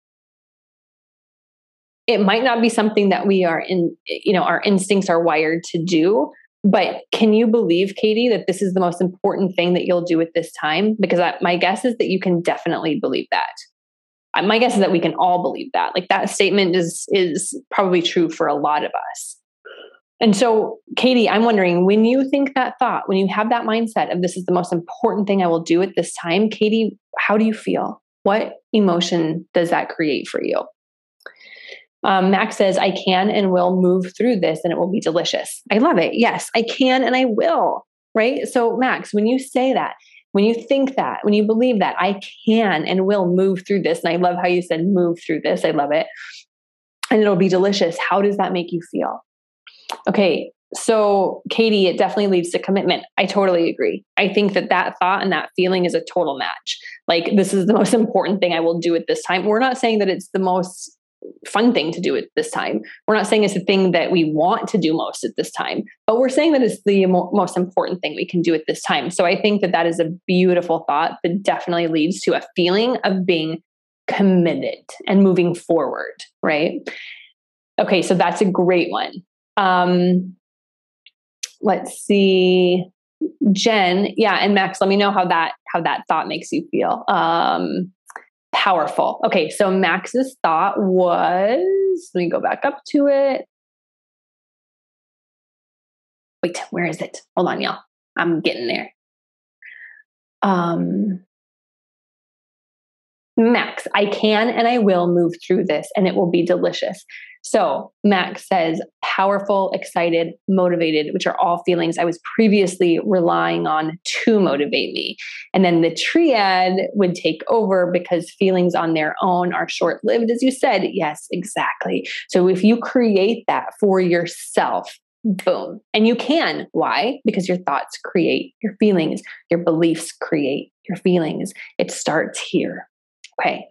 it might not be something that we are in, our instincts are wired to do. But can you believe, Katie, that this is the most important thing that you'll do at this time? Because my guess is that you can definitely believe that. My guess is that we can all believe that. That statement is probably true for a lot of us. And so, Katie, I'm wondering, when you think that thought, when you have that mindset of this is the most important thing I will do at this time, Katie, how do you feel? What emotion does that create for you? Max says, I can and will move through this and it will be delicious. I love it. Yes, I can and I will, right? So Max, when you say that, when you think that, when you believe that, I can and will move through this, and I love how you said move through this. I love it. And it'll be delicious. How does that make you feel? Okay. So Katie, it definitely leads to commitment. I totally agree. I think that thought and that feeling is a total match. This is the most important thing I will do at this time. We're not saying that it's the most fun thing to do at this time. We're not saying it's the thing that we want to do most at this time, but we're saying that it's the most important thing we can do at this time. So I think that is a beautiful thought that definitely leads to a feeling of being committed and moving forward, right? Okay, so that's a great one. Let's see. Jen, yeah, and Max, let me know how that thought makes you feel. Powerful. Okay, so Max's thought was feelings. Let me go back up to it. Wait, where is it? Hold on, y'all. I'm getting there. Max, I can and I will move through this and it will be delicious. So Max says, powerful, excited, motivated, which are all feelings I was previously relying on to motivate me. And then the triad would take over because feelings on their own are short-lived, as you said. Yes, exactly. So if you create that for yourself, boom. And you can. Why? Because your thoughts create your feelings. Your beliefs create your feelings. It starts here. Okay.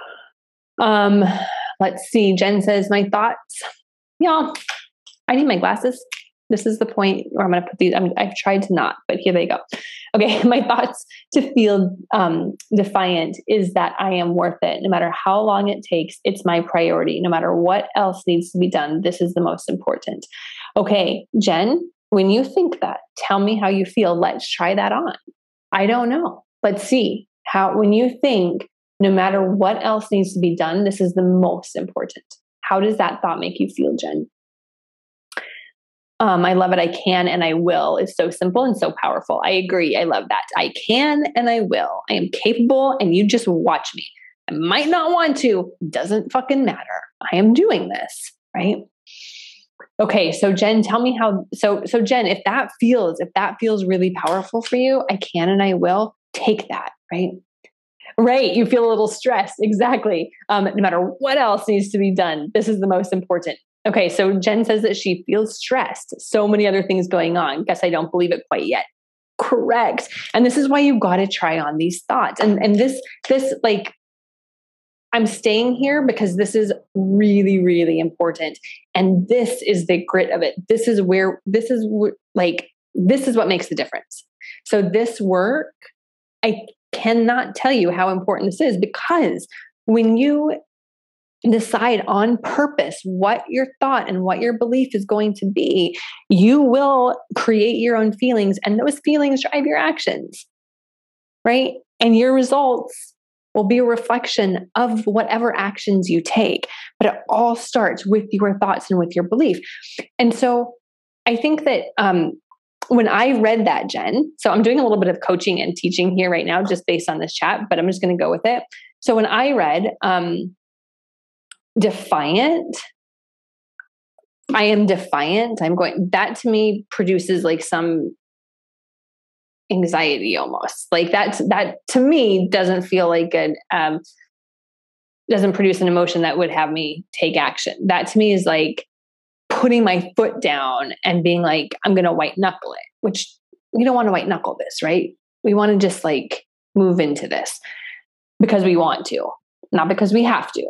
Let's see. Jen says, my thoughts. Y'all, I need my glasses. This is the point where I'm going to put these. I've tried to not, but here they go. Okay. My thoughts to feel defiant is that I am worth it. No matter how long it takes, it's my priority. No matter what else needs to be done, this is the most important. Okay, Jen, when you think that, tell me how you feel. Let's try that on. I don't know. Let's see how, when you think, no matter what else needs to be done, this is the most important. How does that thought make you feel, Jen? I love it. I can and I will. It's so simple and so powerful. I agree. I love that. I can and I will. I am capable and you just watch me. I might not want to. Doesn't fucking matter. I am doing this, right? Okay. So Jen, tell me how, so Jen, if that feels really powerful for you, I can and I will. Take that, right? Right. You feel a little stressed. Exactly. No matter what else needs to be done, this is the most important. Okay. So Jen says that she feels stressed. So many other things going on. Guess I don't believe it quite yet. Correct. And this is why you've got to try on these thoughts. And this like, I'm staying here because this is really, really important. And this is the grit of it. This is what makes the difference. So this work, I cannot tell you how important this is, because when you decide on purpose what your thought and what your belief is going to be, you will create your own feelings, and those feelings drive your actions, right? And your results will be a reflection of whatever actions you take. But it all starts with your thoughts and with your belief. And so I think that when I read that, Jen, so I'm doing a little bit of coaching and teaching here right now, just based on this chat, but I'm just going to go with it. So when I read defiant, I am defiant. That to me produces like some anxiety almost. Like that to me doesn't feel like good. Doesn't produce an emotion that would have me take action. That to me is like putting my foot down and being like, I'm going to white knuckle it, which we don't want to white knuckle this, right? We want to just like move into this because we want to, not because we have to.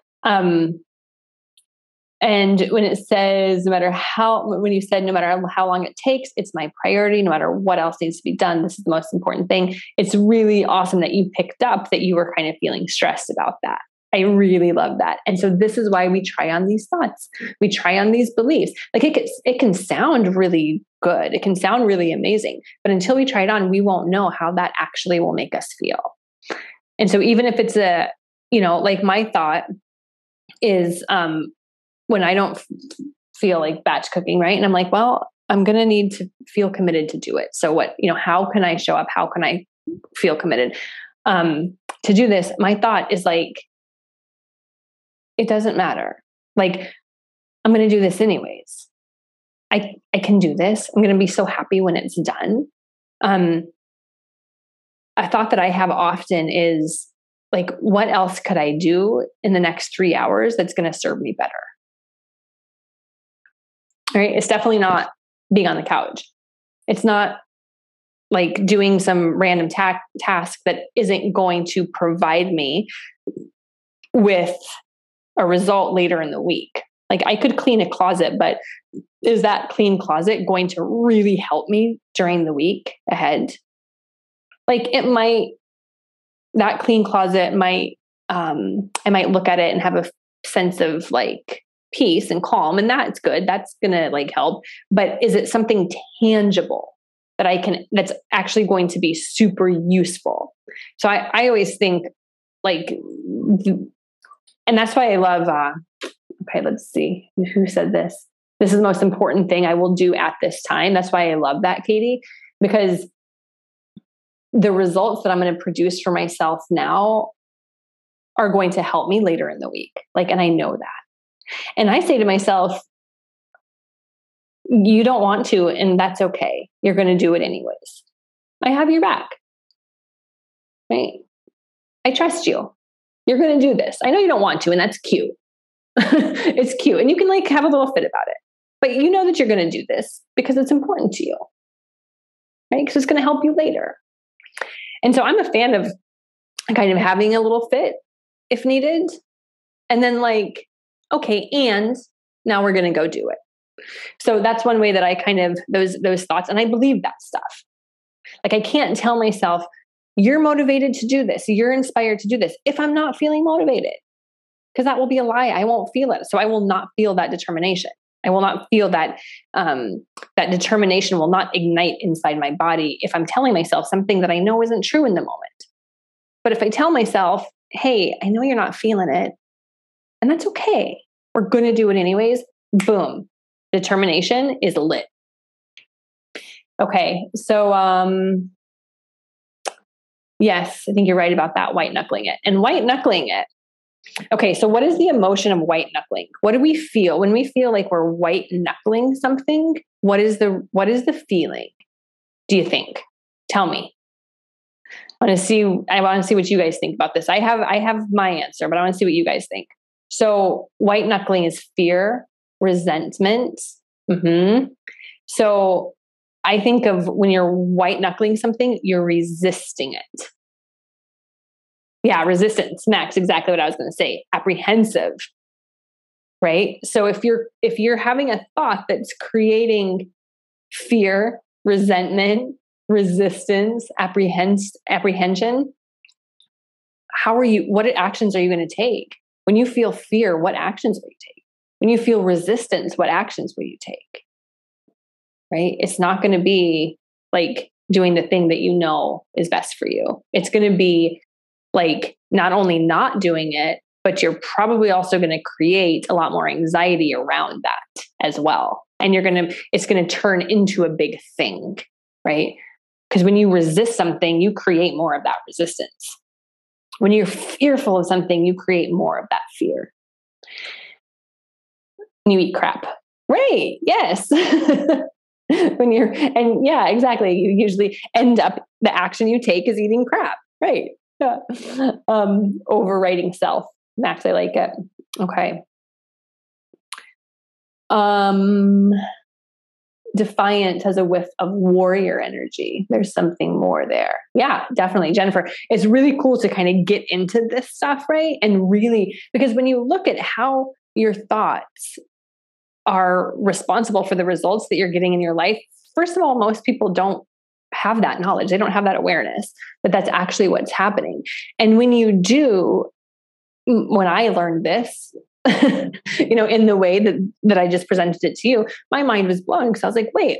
And when it says, no matter how long it takes, it's my priority, no matter what else needs to be done, this is the most important thing. It's really awesome that you picked up that you were kind of feeling stressed about that. I really love that. And so this is why we try on these thoughts. We try on these beliefs. Like it can sound really good. It can sound really amazing, but until we try it on, we won't know how that actually will make us feel. And so even if it's like my thought is, when I don't feel like batch cooking, right? And I'm like, well, I'm going to need to feel committed to do it. So what, how can I show up? How can I feel committed to do this? My thought is like, it doesn't matter. Like, I'm going to do this anyways. I can do this. I'm going to be so happy when it's done. A thought that I have often is like, what else could I do in the next 3 hours that's going to serve me better? Right? It's definitely not being on the couch. It's not like doing some random task that isn't going to provide me with a result later in the week. Like I could clean a closet, but is that clean closet going to really help me during the week ahead? Like that clean closet might, I might look at it and have a sense of like peace and calm, and that's good. That's going to like help. But is it something tangible that's actually going to be super useful? So I always think like, and that's why I love, Okay, let's see. Who said this? This is the most important thing I will do at this time. That's why I love that, Katie, because the results that I'm going to produce for myself now are going to help me later in the week. And I know that. And I say to myself, you don't want to, and that's okay. You're going to do it anyways. I have your back, right? I trust you. You're going to do this. I know you don't want to, and that's cute. It's cute. And you can have a little fit about it. But you know that you're going to do this because it's important to you, right? Because it's going to help you later. And so I'm a fan of kind of having a little fit if needed. And then okay, and now we're going to go do it. So that's one way that I kind of, those thoughts, and I believe that stuff. I can't tell myself, you're motivated to do this, you're inspired to do this, if I'm not feeling motivated, because that will be a lie. I won't feel it. So I will not feel that determination. I will not feel that, that determination will not ignite inside my body if I'm telling myself something that I know isn't true in the moment. But if I tell myself, hey, I know you're not feeling it, and that's okay, we're going to do it anyways, boom, determination is lit. Okay, so yes, I think you're right about that, white knuckling it. And white knuckling it. Okay, so what is the emotion of white knuckling? What do we feel when we feel like we're white knuckling something? What is the feeling? Do you think? Tell me. I want to see what you guys think about this. I have my answer, but I want to see what you guys think. So white knuckling is fear, resentment. So I think of when you're white knuckling something, you're resisting it. Yeah, resistance, Max, exactly what I was going to say. Apprehensive, right? So if you're having a thought that's creating fear, resentment, resistance, apprehension, what actions are you going to take? When you feel fear, what actions will you take? When you feel resistance, what actions will you take? Right? It's not going to be doing the thing that you know is best for you. It's going to be not only not doing it, but you're probably also going to create a lot more anxiety around that as well. And it's going to turn into a big thing, right? Because when you resist something, you create more of that resistance. When you're fearful of something, you create more of that fear. When you eat crap, right? Yes. Yeah, exactly. You usually end up, the action you take is eating crap, right? Yeah. Overwriting self. Max, I like it. Okay. Defiant has a whiff of warrior energy. There's something more there. Yeah, definitely. Jennifer, it's really cool to kind of get into this stuff, right? And really, because when you look at how your thoughts are responsible for the results that you're getting in your life, first of all, most people don't have that knowledge. They don't have that awareness that that's actually what's happening. And when you do, when I learned this, in the way that I just presented it to you, my mind was blown because I was like, wait,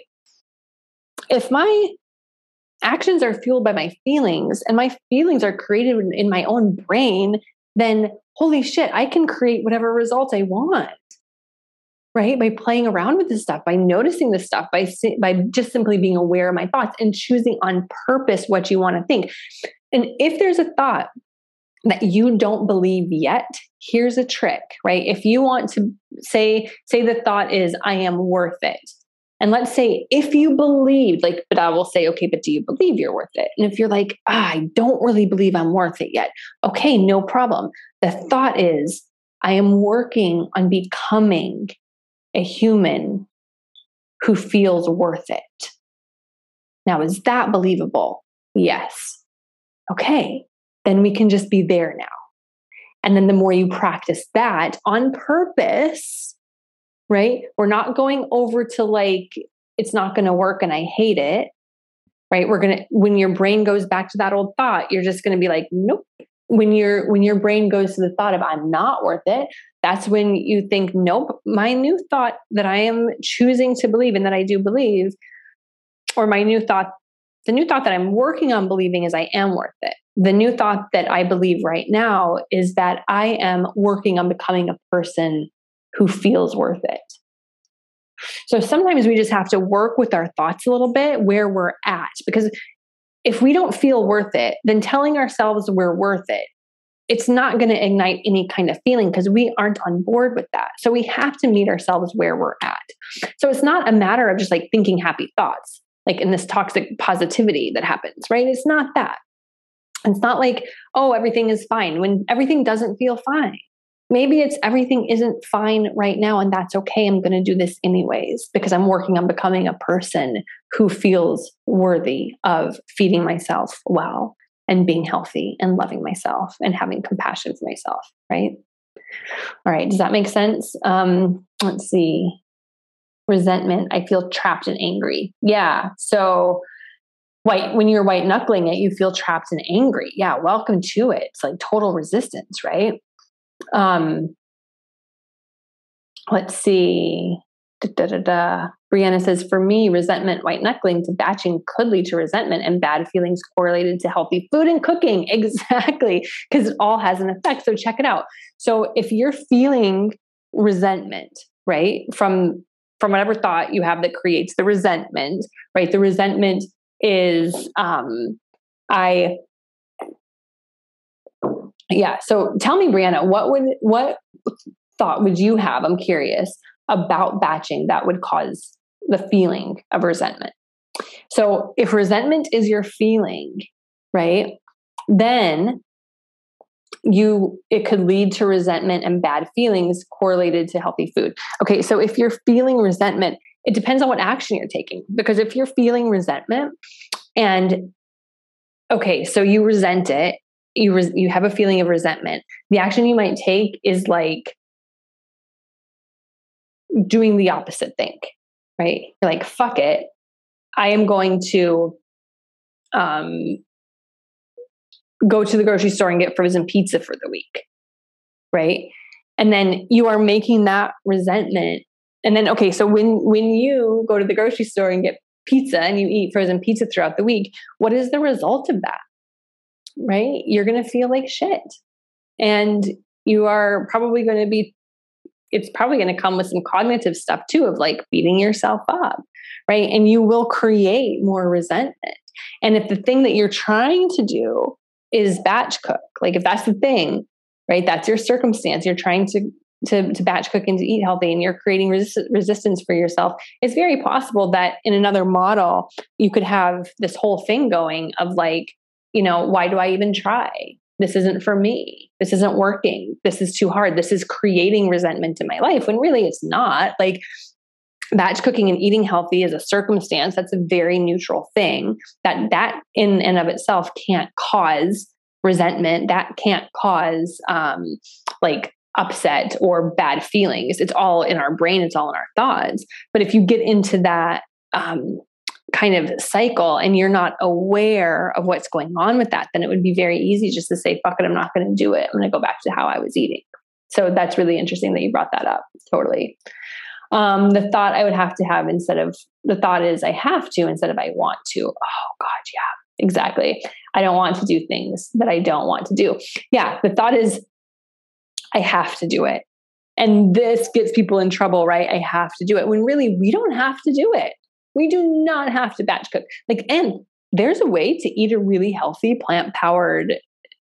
if my actions are fueled by my feelings and my feelings are created in my own brain, then holy shit, I can create whatever results I want. Right? By playing around with this stuff, by noticing this stuff, by just simply being aware of my thoughts and choosing on purpose what you want to think. And if there's a thought that you don't believe yet, here's a trick, right? If you want to say the thought is, I am worth it. And let's say if you believe, but I will say, okay, but do you believe you're worth it? And if you're like, I don't really believe I'm worth it yet. Okay, no problem. The thought is, I am working on becoming a human who feels worth it. Now, is that believable? Yes. Okay, then we can just be there now. And then the more you practice that on purpose, right? We're not going over to it's not going to work and I hate it, right? When your brain goes back to that old thought, you're just going to be like, nope. When your brain goes to the thought of I'm not worth it, that's when you think, nope, my new thought that I am choosing to believe and that I do believe, or the new thought that I'm working on believing is I am worth it. The new thought that I believe right now is that I am working on becoming a person who feels worth it. So sometimes we just have to work with our thoughts a little bit where we're at, because if we don't feel worth it, then telling ourselves we're worth it, it's not going to ignite any kind of feeling because we aren't on board with that. So we have to meet ourselves where we're at. So it's not a matter of just like thinking happy thoughts, like in this toxic positivity that happens, right? It's not that. It's not like, oh, everything is fine when everything doesn't feel fine. Maybe it's everything isn't fine right now, and that's okay. I'm going to do this anyways because I'm working on becoming a person who feels worthy of feeding myself well and being healthy and loving myself and having compassion for myself, right? All right. Does that make sense? Let's see. Resentment. I feel trapped and angry. Yeah. So when you're white knuckling it, you feel trapped and angry. Yeah. Welcome to it. It's like total resistance, right? Let's see. Brianna says, for me, resentment, white knuckling to batching could lead to resentment and bad feelings correlated to healthy food and cooking. Exactly. Because it all has an effect. So check it out. So if you're feeling resentment, right, from whatever thought you have that creates the resentment, right? The resentment is, So tell me, Brianna, what thought would you have? I'm curious about batching that would cause the feeling of resentment. So if resentment is your feeling, right, then it could lead to resentment and bad feelings correlated to healthy food. Okay. So if you're feeling resentment, it depends on what action you're taking, because if you're feeling resentment and so you resent it, you have a feeling of resentment, the action you might take is like doing the opposite thing, right? You're like, fuck it. I am going to go to the grocery store and get frozen pizza for the week, right? And then you are making that resentment. And then, so when you go to the grocery store and get pizza and you eat frozen pizza throughout the week, what is the result of that? Right? You're going to feel like shit. And you are probably going to it's probably going to come with some cognitive stuff too, of like beating yourself up, right? And you will create more resentment. And if the thing that you're trying to do is batch cook, like if that's the thing, right? That's your circumstance. You're trying to batch cook and to eat healthy, and you're creating resistance for yourself. It's very possible that in another model, you could have this whole thing going of like, why do I even try? This isn't for me. This isn't working. This is too hard. This is creating resentment in my life, when really it's not. Like, batch cooking and eating healthy is a circumstance. That's a very neutral thing that in and of itself can't cause resentment. That can't cause like upset or bad feelings. It's all in our brain. It's all in our thoughts. But if you get into that kind of cycle and you're not aware of what's going on with that, then it would be very easy just to say, fuck it, I'm not going to do it. I'm going to go back to how I was eating. So that's really interesting that you brought that up. Totally. The thought I would have to have the thought is I have to instead of I want to. Oh God. Yeah, exactly. I don't want to do things that I don't want to do. Yeah. The thought is I have to do it. And this gets people in trouble, right? I have to do it, when really we don't have to do it. We do not have to batch cook. And there's a way to eat a really healthy plant-powered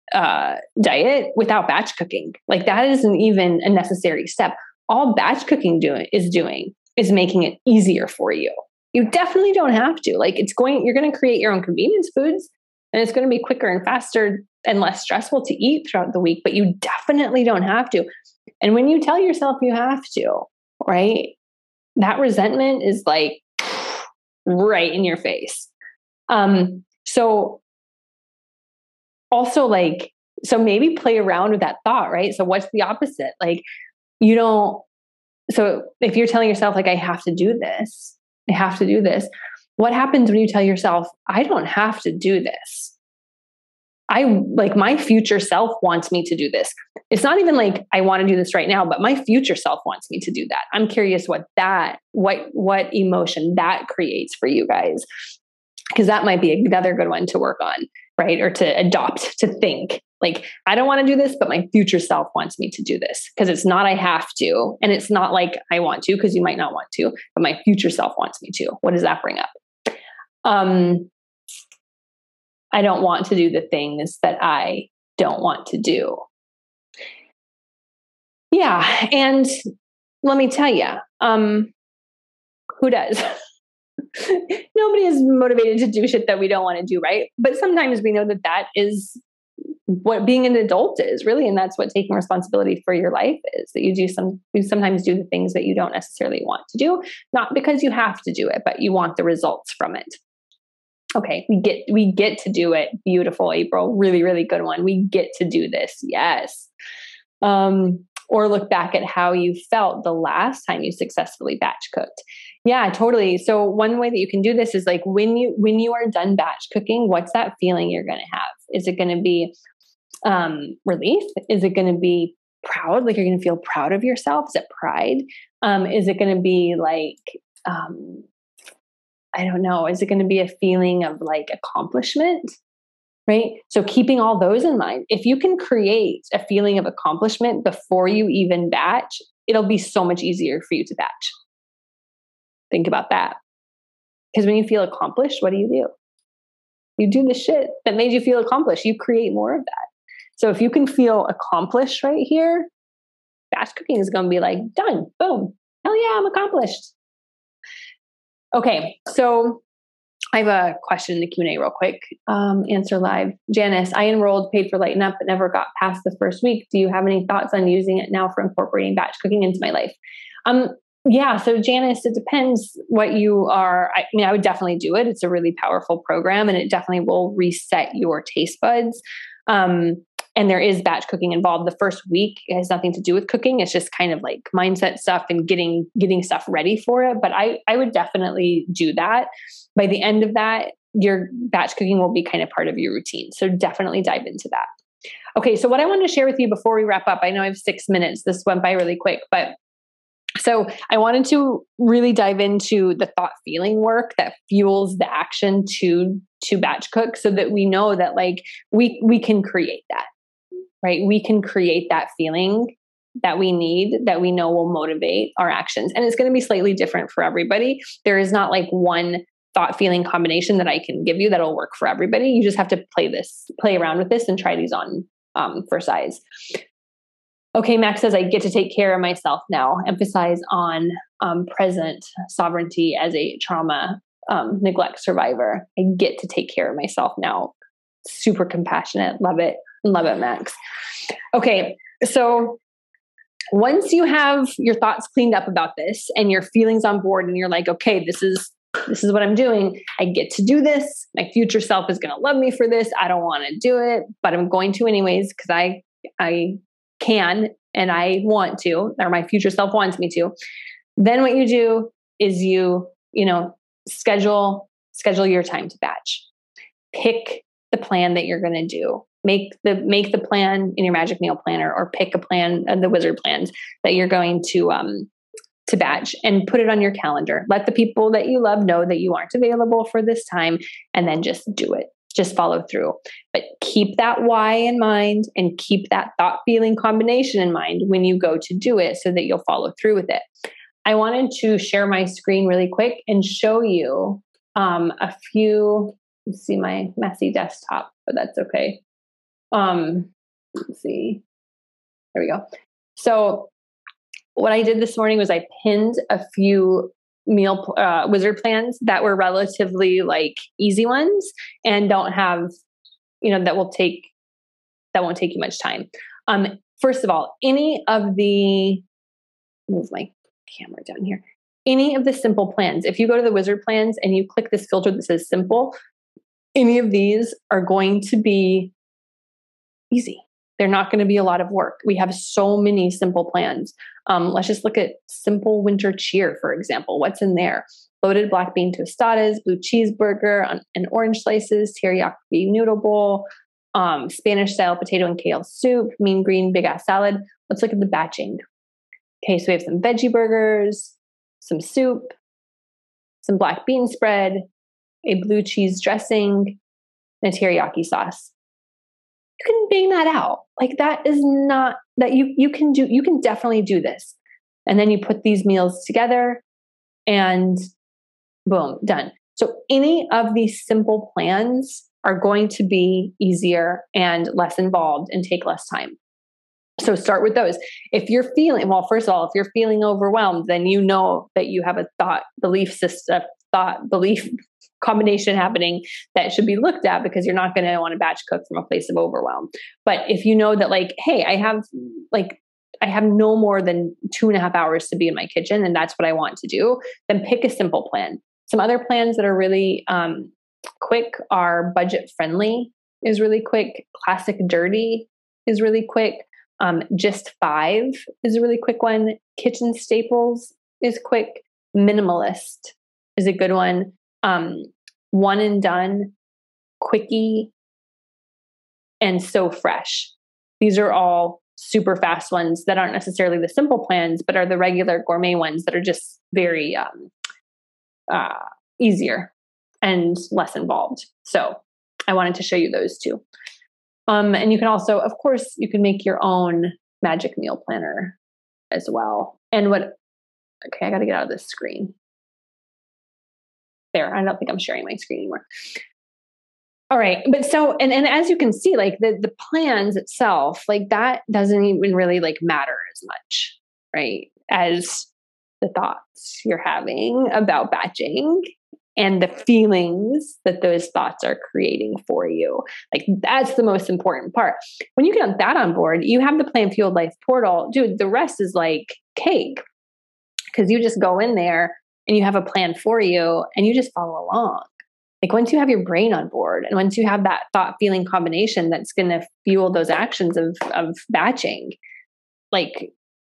diet without batch cooking. Like, that isn't even a necessary step. All batch cooking is making it easier for you. You definitely don't have to. You're going to create your own convenience foods, and it's going to be quicker and faster and less stressful to eat throughout the week, but you definitely don't have to. And when you tell yourself you have to, right, that resentment is like right in your face. So maybe play around with that thought, right? So what's the opposite? So if you're telling yourself, like, I have to do this, what happens when you tell yourself, I don't have to do this? My future self wants me to do this. It's not even like I want to do this right now, but my future self wants me to do that. I'm curious what emotion that creates for you guys, because that might be another good one to work on, right? Or to adopt, to think, Like, I don't want to do this, but my future self wants me to do this, because it's not I have to. And it's not like I want to, because you might not want to, but my future self wants me to. What does that bring up? I don't want to do the things that I don't want to do. Yeah. And let me tell you, who does? Nobody is motivated to do shit that we don't want to do, right? But sometimes we know that that is what being an adult is, really. And that's what taking responsibility for your life is, that you sometimes do the things that you don't necessarily want to do, not because you have to do it, but you want the results from it. Okay, we get to do it. Beautiful, April. Really, really good one. We get to do this. Yes. Or look back at how you felt the last time you successfully batch cooked. Yeah, totally. So one way that you can do this is like when you are done batch cooking, what's that feeling you're going to have? Is it going to be relief? Is it going to be proud? Like you're going to feel proud of yourself? Is it pride? Is it going to be like, I don't know. Is it going to be a feeling of like accomplishment? Right? So keeping all those in mind, if you can create a feeling of accomplishment before you even batch, it'll be so much easier for you to batch. Think about that. Because when you feel accomplished, what do? You do the shit that made you feel accomplished. You create more of that. So if you can feel accomplished right here, batch cooking is going to be like, done, boom. Hell yeah, I'm accomplished. Okay, so I have a question in the Q&A real quick. Answer live. Janice, I enrolled, paid for Lighten Up, but never got past the first week. Do you have any thoughts on using it now for incorporating batch cooking into my life? Yeah, so Janice, it depends what you are. I mean, I would definitely do it. It's a really powerful program, and it definitely will reset your taste buds. And there is batch cooking involved. The first week has nothing to do with cooking. It's just kind of like mindset stuff and getting stuff ready for it. But I would definitely do that. By the end of that, your batch cooking will be kind of part of your routine. So definitely dive into that. Okay, so what I want to share with you before we wrap up, I know I have 6 minutes. This went by really quick, but so I wanted to really dive into the thought feeling work that fuels the action to batch cook, so that we know that like we can create that. Right? We can create that feeling that we need, that we know will motivate our actions. And it's going to be slightly different for everybody. There is not like one thought feeling combination that I can give you that'll work for everybody. You just have to play around with this and try these on for size. Okay, Max says, I get to take care of myself now. Emphasize on present sovereignty as a trauma neglect survivor. I get to take care of myself now. Super compassionate. Love it. Love it, Max. Okay, so once you have your thoughts cleaned up about this and your feelings on board, and you're like, okay, this is what I'm doing. I get to do this. My future self is going to love me for this. I don't want to do it, but I'm going to anyways because I can and I want to, or my future self wants me to. Then what you do is you schedule your time to batch. Pick the plan that you're going to do. Make the plan in your Magic Meal Planner, or pick a plan, the Wizard plans that you're going to batch, and put it on your calendar. Let the people that you love know that you aren't available for this time, and then just do it. Just follow through. But keep that why in mind, and keep that thought feeling combination in mind when you go to do it, so that you'll follow through with it. I wanted to share my screen really quick and show you a few. Let's see my messy desktop, but that's okay. Let's see. There we go. So what I did this morning was I pinned a few Wizard plans that were relatively like easy ones and don't have, that won't take you much time. First of all, move my camera down here. Any of the simple plans, if you go to the Wizard plans and you click this filter that says simple, any of these are going to be easy. They're not going to be a lot of work. We have so many simple plans. Let's just look at simple winter cheer, for example. What's in there? Loaded black bean tostadas, blue cheeseburger and orange slices, teriyaki noodle bowl, Spanish style potato and kale soup, mean green big ass salad. Let's look at the batching. Okay, so we have some veggie burgers, some soup, some black bean spread, a blue cheese dressing, and a teriyaki sauce. you can bang that out. Like that is not that you can definitely do this. And then you put these meals together and boom, done. So any of these simple plans are going to be easier and less involved and take less time. So start with those. If you're feeling, well, first of all, if you're feeling overwhelmed, then you know that you have a belief combination happening that should be looked at, because you're not going to want to batch cook from a place of overwhelm. But if you know that like, hey, I have no more than 2.5 hours to be in my kitchen and that's what I want to do, then pick a simple plan. Some other plans that are really quick are Budget Friendly is really quick. Classic Dirty is really quick. Just 5 is a really quick one. Kitchen Staples is quick. Minimalist is a good one. One and Done, Quickie, and So Fresh. These are all super fast ones that aren't necessarily the simple plans, but are the regular gourmet ones that are just very easier and less involved. So I wanted to show you those two. And you can also, of course, you can make your own magic meal planner as well. And okay, I got to get out of this screen. There, I don't think I'm sharing my screen anymore. All right. But so, and as you can see, like the plans itself, like that doesn't even really like matter as much, right? As the thoughts you're having about batching and the feelings that those thoughts are creating for you. Like that's the most important part. When you get that on board, you have the Plan Fueled Life portal. Dude, the rest is like cake, because you just go in there and you have a plan for you and you just follow along. Like once you have your brain on board and once you have that thought feeling combination that's going to fuel those actions of batching, like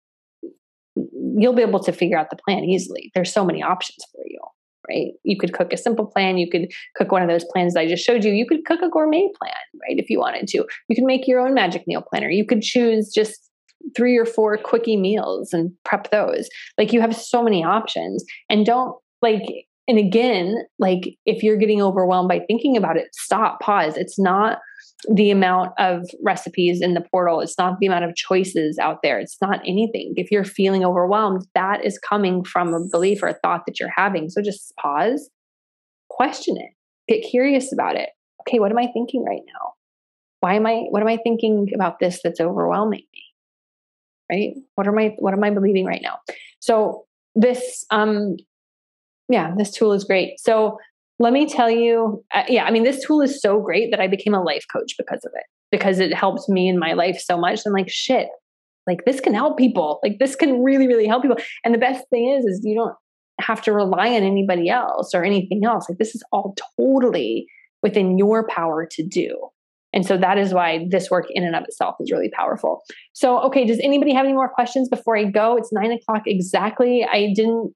you'll be able to figure out the plan easily. There's so many options for you. Right? You could cook a simple plan. You could cook one of those plans that I just showed you. You could cook a gourmet plan, right? If you wanted to. You can make your own magic meal planner. You could choose just 3 or 4 quickie meals and prep those. Like you have so many options. And and again, like if you're getting overwhelmed by thinking about it, stop, pause. It's not the amount of recipes in the portal. It's not the amount of choices out there. It's not anything. If you're feeling overwhelmed, that is coming from a belief or a thought that you're having. So just pause, question it, get curious about it. Okay, what am I thinking right now? What am I thinking about this that's overwhelming me? Right? What am I believing right now? So this, this tool is great. So let me tell you, this tool is so great that I became a life coach because of it, because it helps me in my life so much. I'm like, shit, like this can help people. Like this can really, really help people. And the best thing is you don't have to rely on anybody else or anything else. Like this is all totally within your power to do. And so that is why this work in and of itself is really powerful. So, okay, does anybody have any more questions before I go? It's 9:00 exactly. I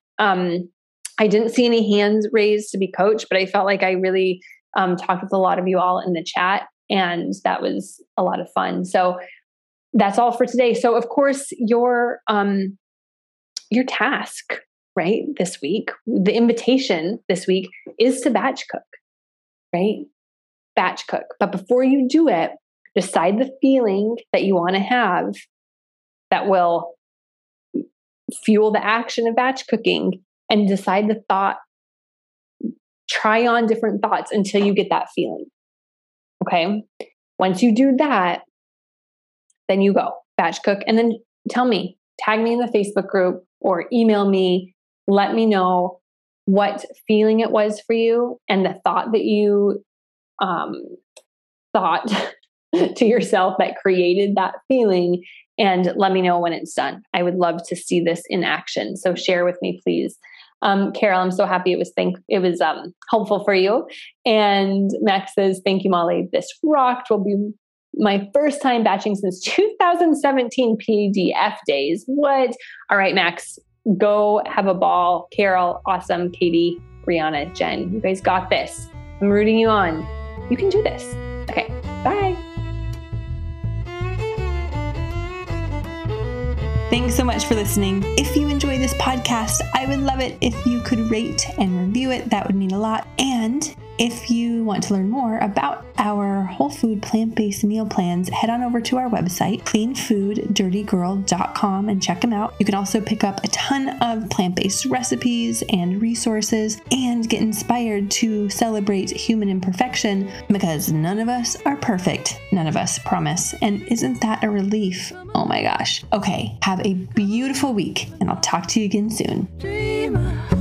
didn't see any hands raised to be coached, but I felt like I really talked with a lot of you all in the chat, and that was a lot of fun. So that's all for today. So of course, your task, right, this week, the invitation this week is to batch cook, right? Batch cook. But before you do it, decide the feeling that you want to have that will fuel the action of batch cooking, and decide the thought. Try on different thoughts until you get that feeling. Okay. Once you do that, then you go batch cook, and then tell me, tag me in the Facebook group or email me. Let me know what feeling it was for you and the thought that you thought to yourself that created that feeling, and let me know when it's done. I would love to see this in action. So share with me, please. Carol, I'm so happy it was helpful for you. And Max says, thank you, Molly. This rocked. Will be my first time batching since 2017 PDF days. What? All right, Max, go have a ball. Carol, awesome. Katie, Brianna, Jen, you guys got this. I'm rooting you on. You can do this. Okay, bye. Thanks so much for listening. If you enjoy this podcast, I would love it if you could rate and review it. That would mean a lot. And If you want to learn more about our whole food plant-based meal plans, head on over to our website, cleanfooddirtygirl.com, and check them out. You can also pick up a ton of plant-based recipes and resources and get inspired to celebrate human imperfection, because none of us are perfect. None of us, promise. And isn't that a relief? Oh my gosh. Okay, have a beautiful week, and I'll talk to you again soon. Dreamer.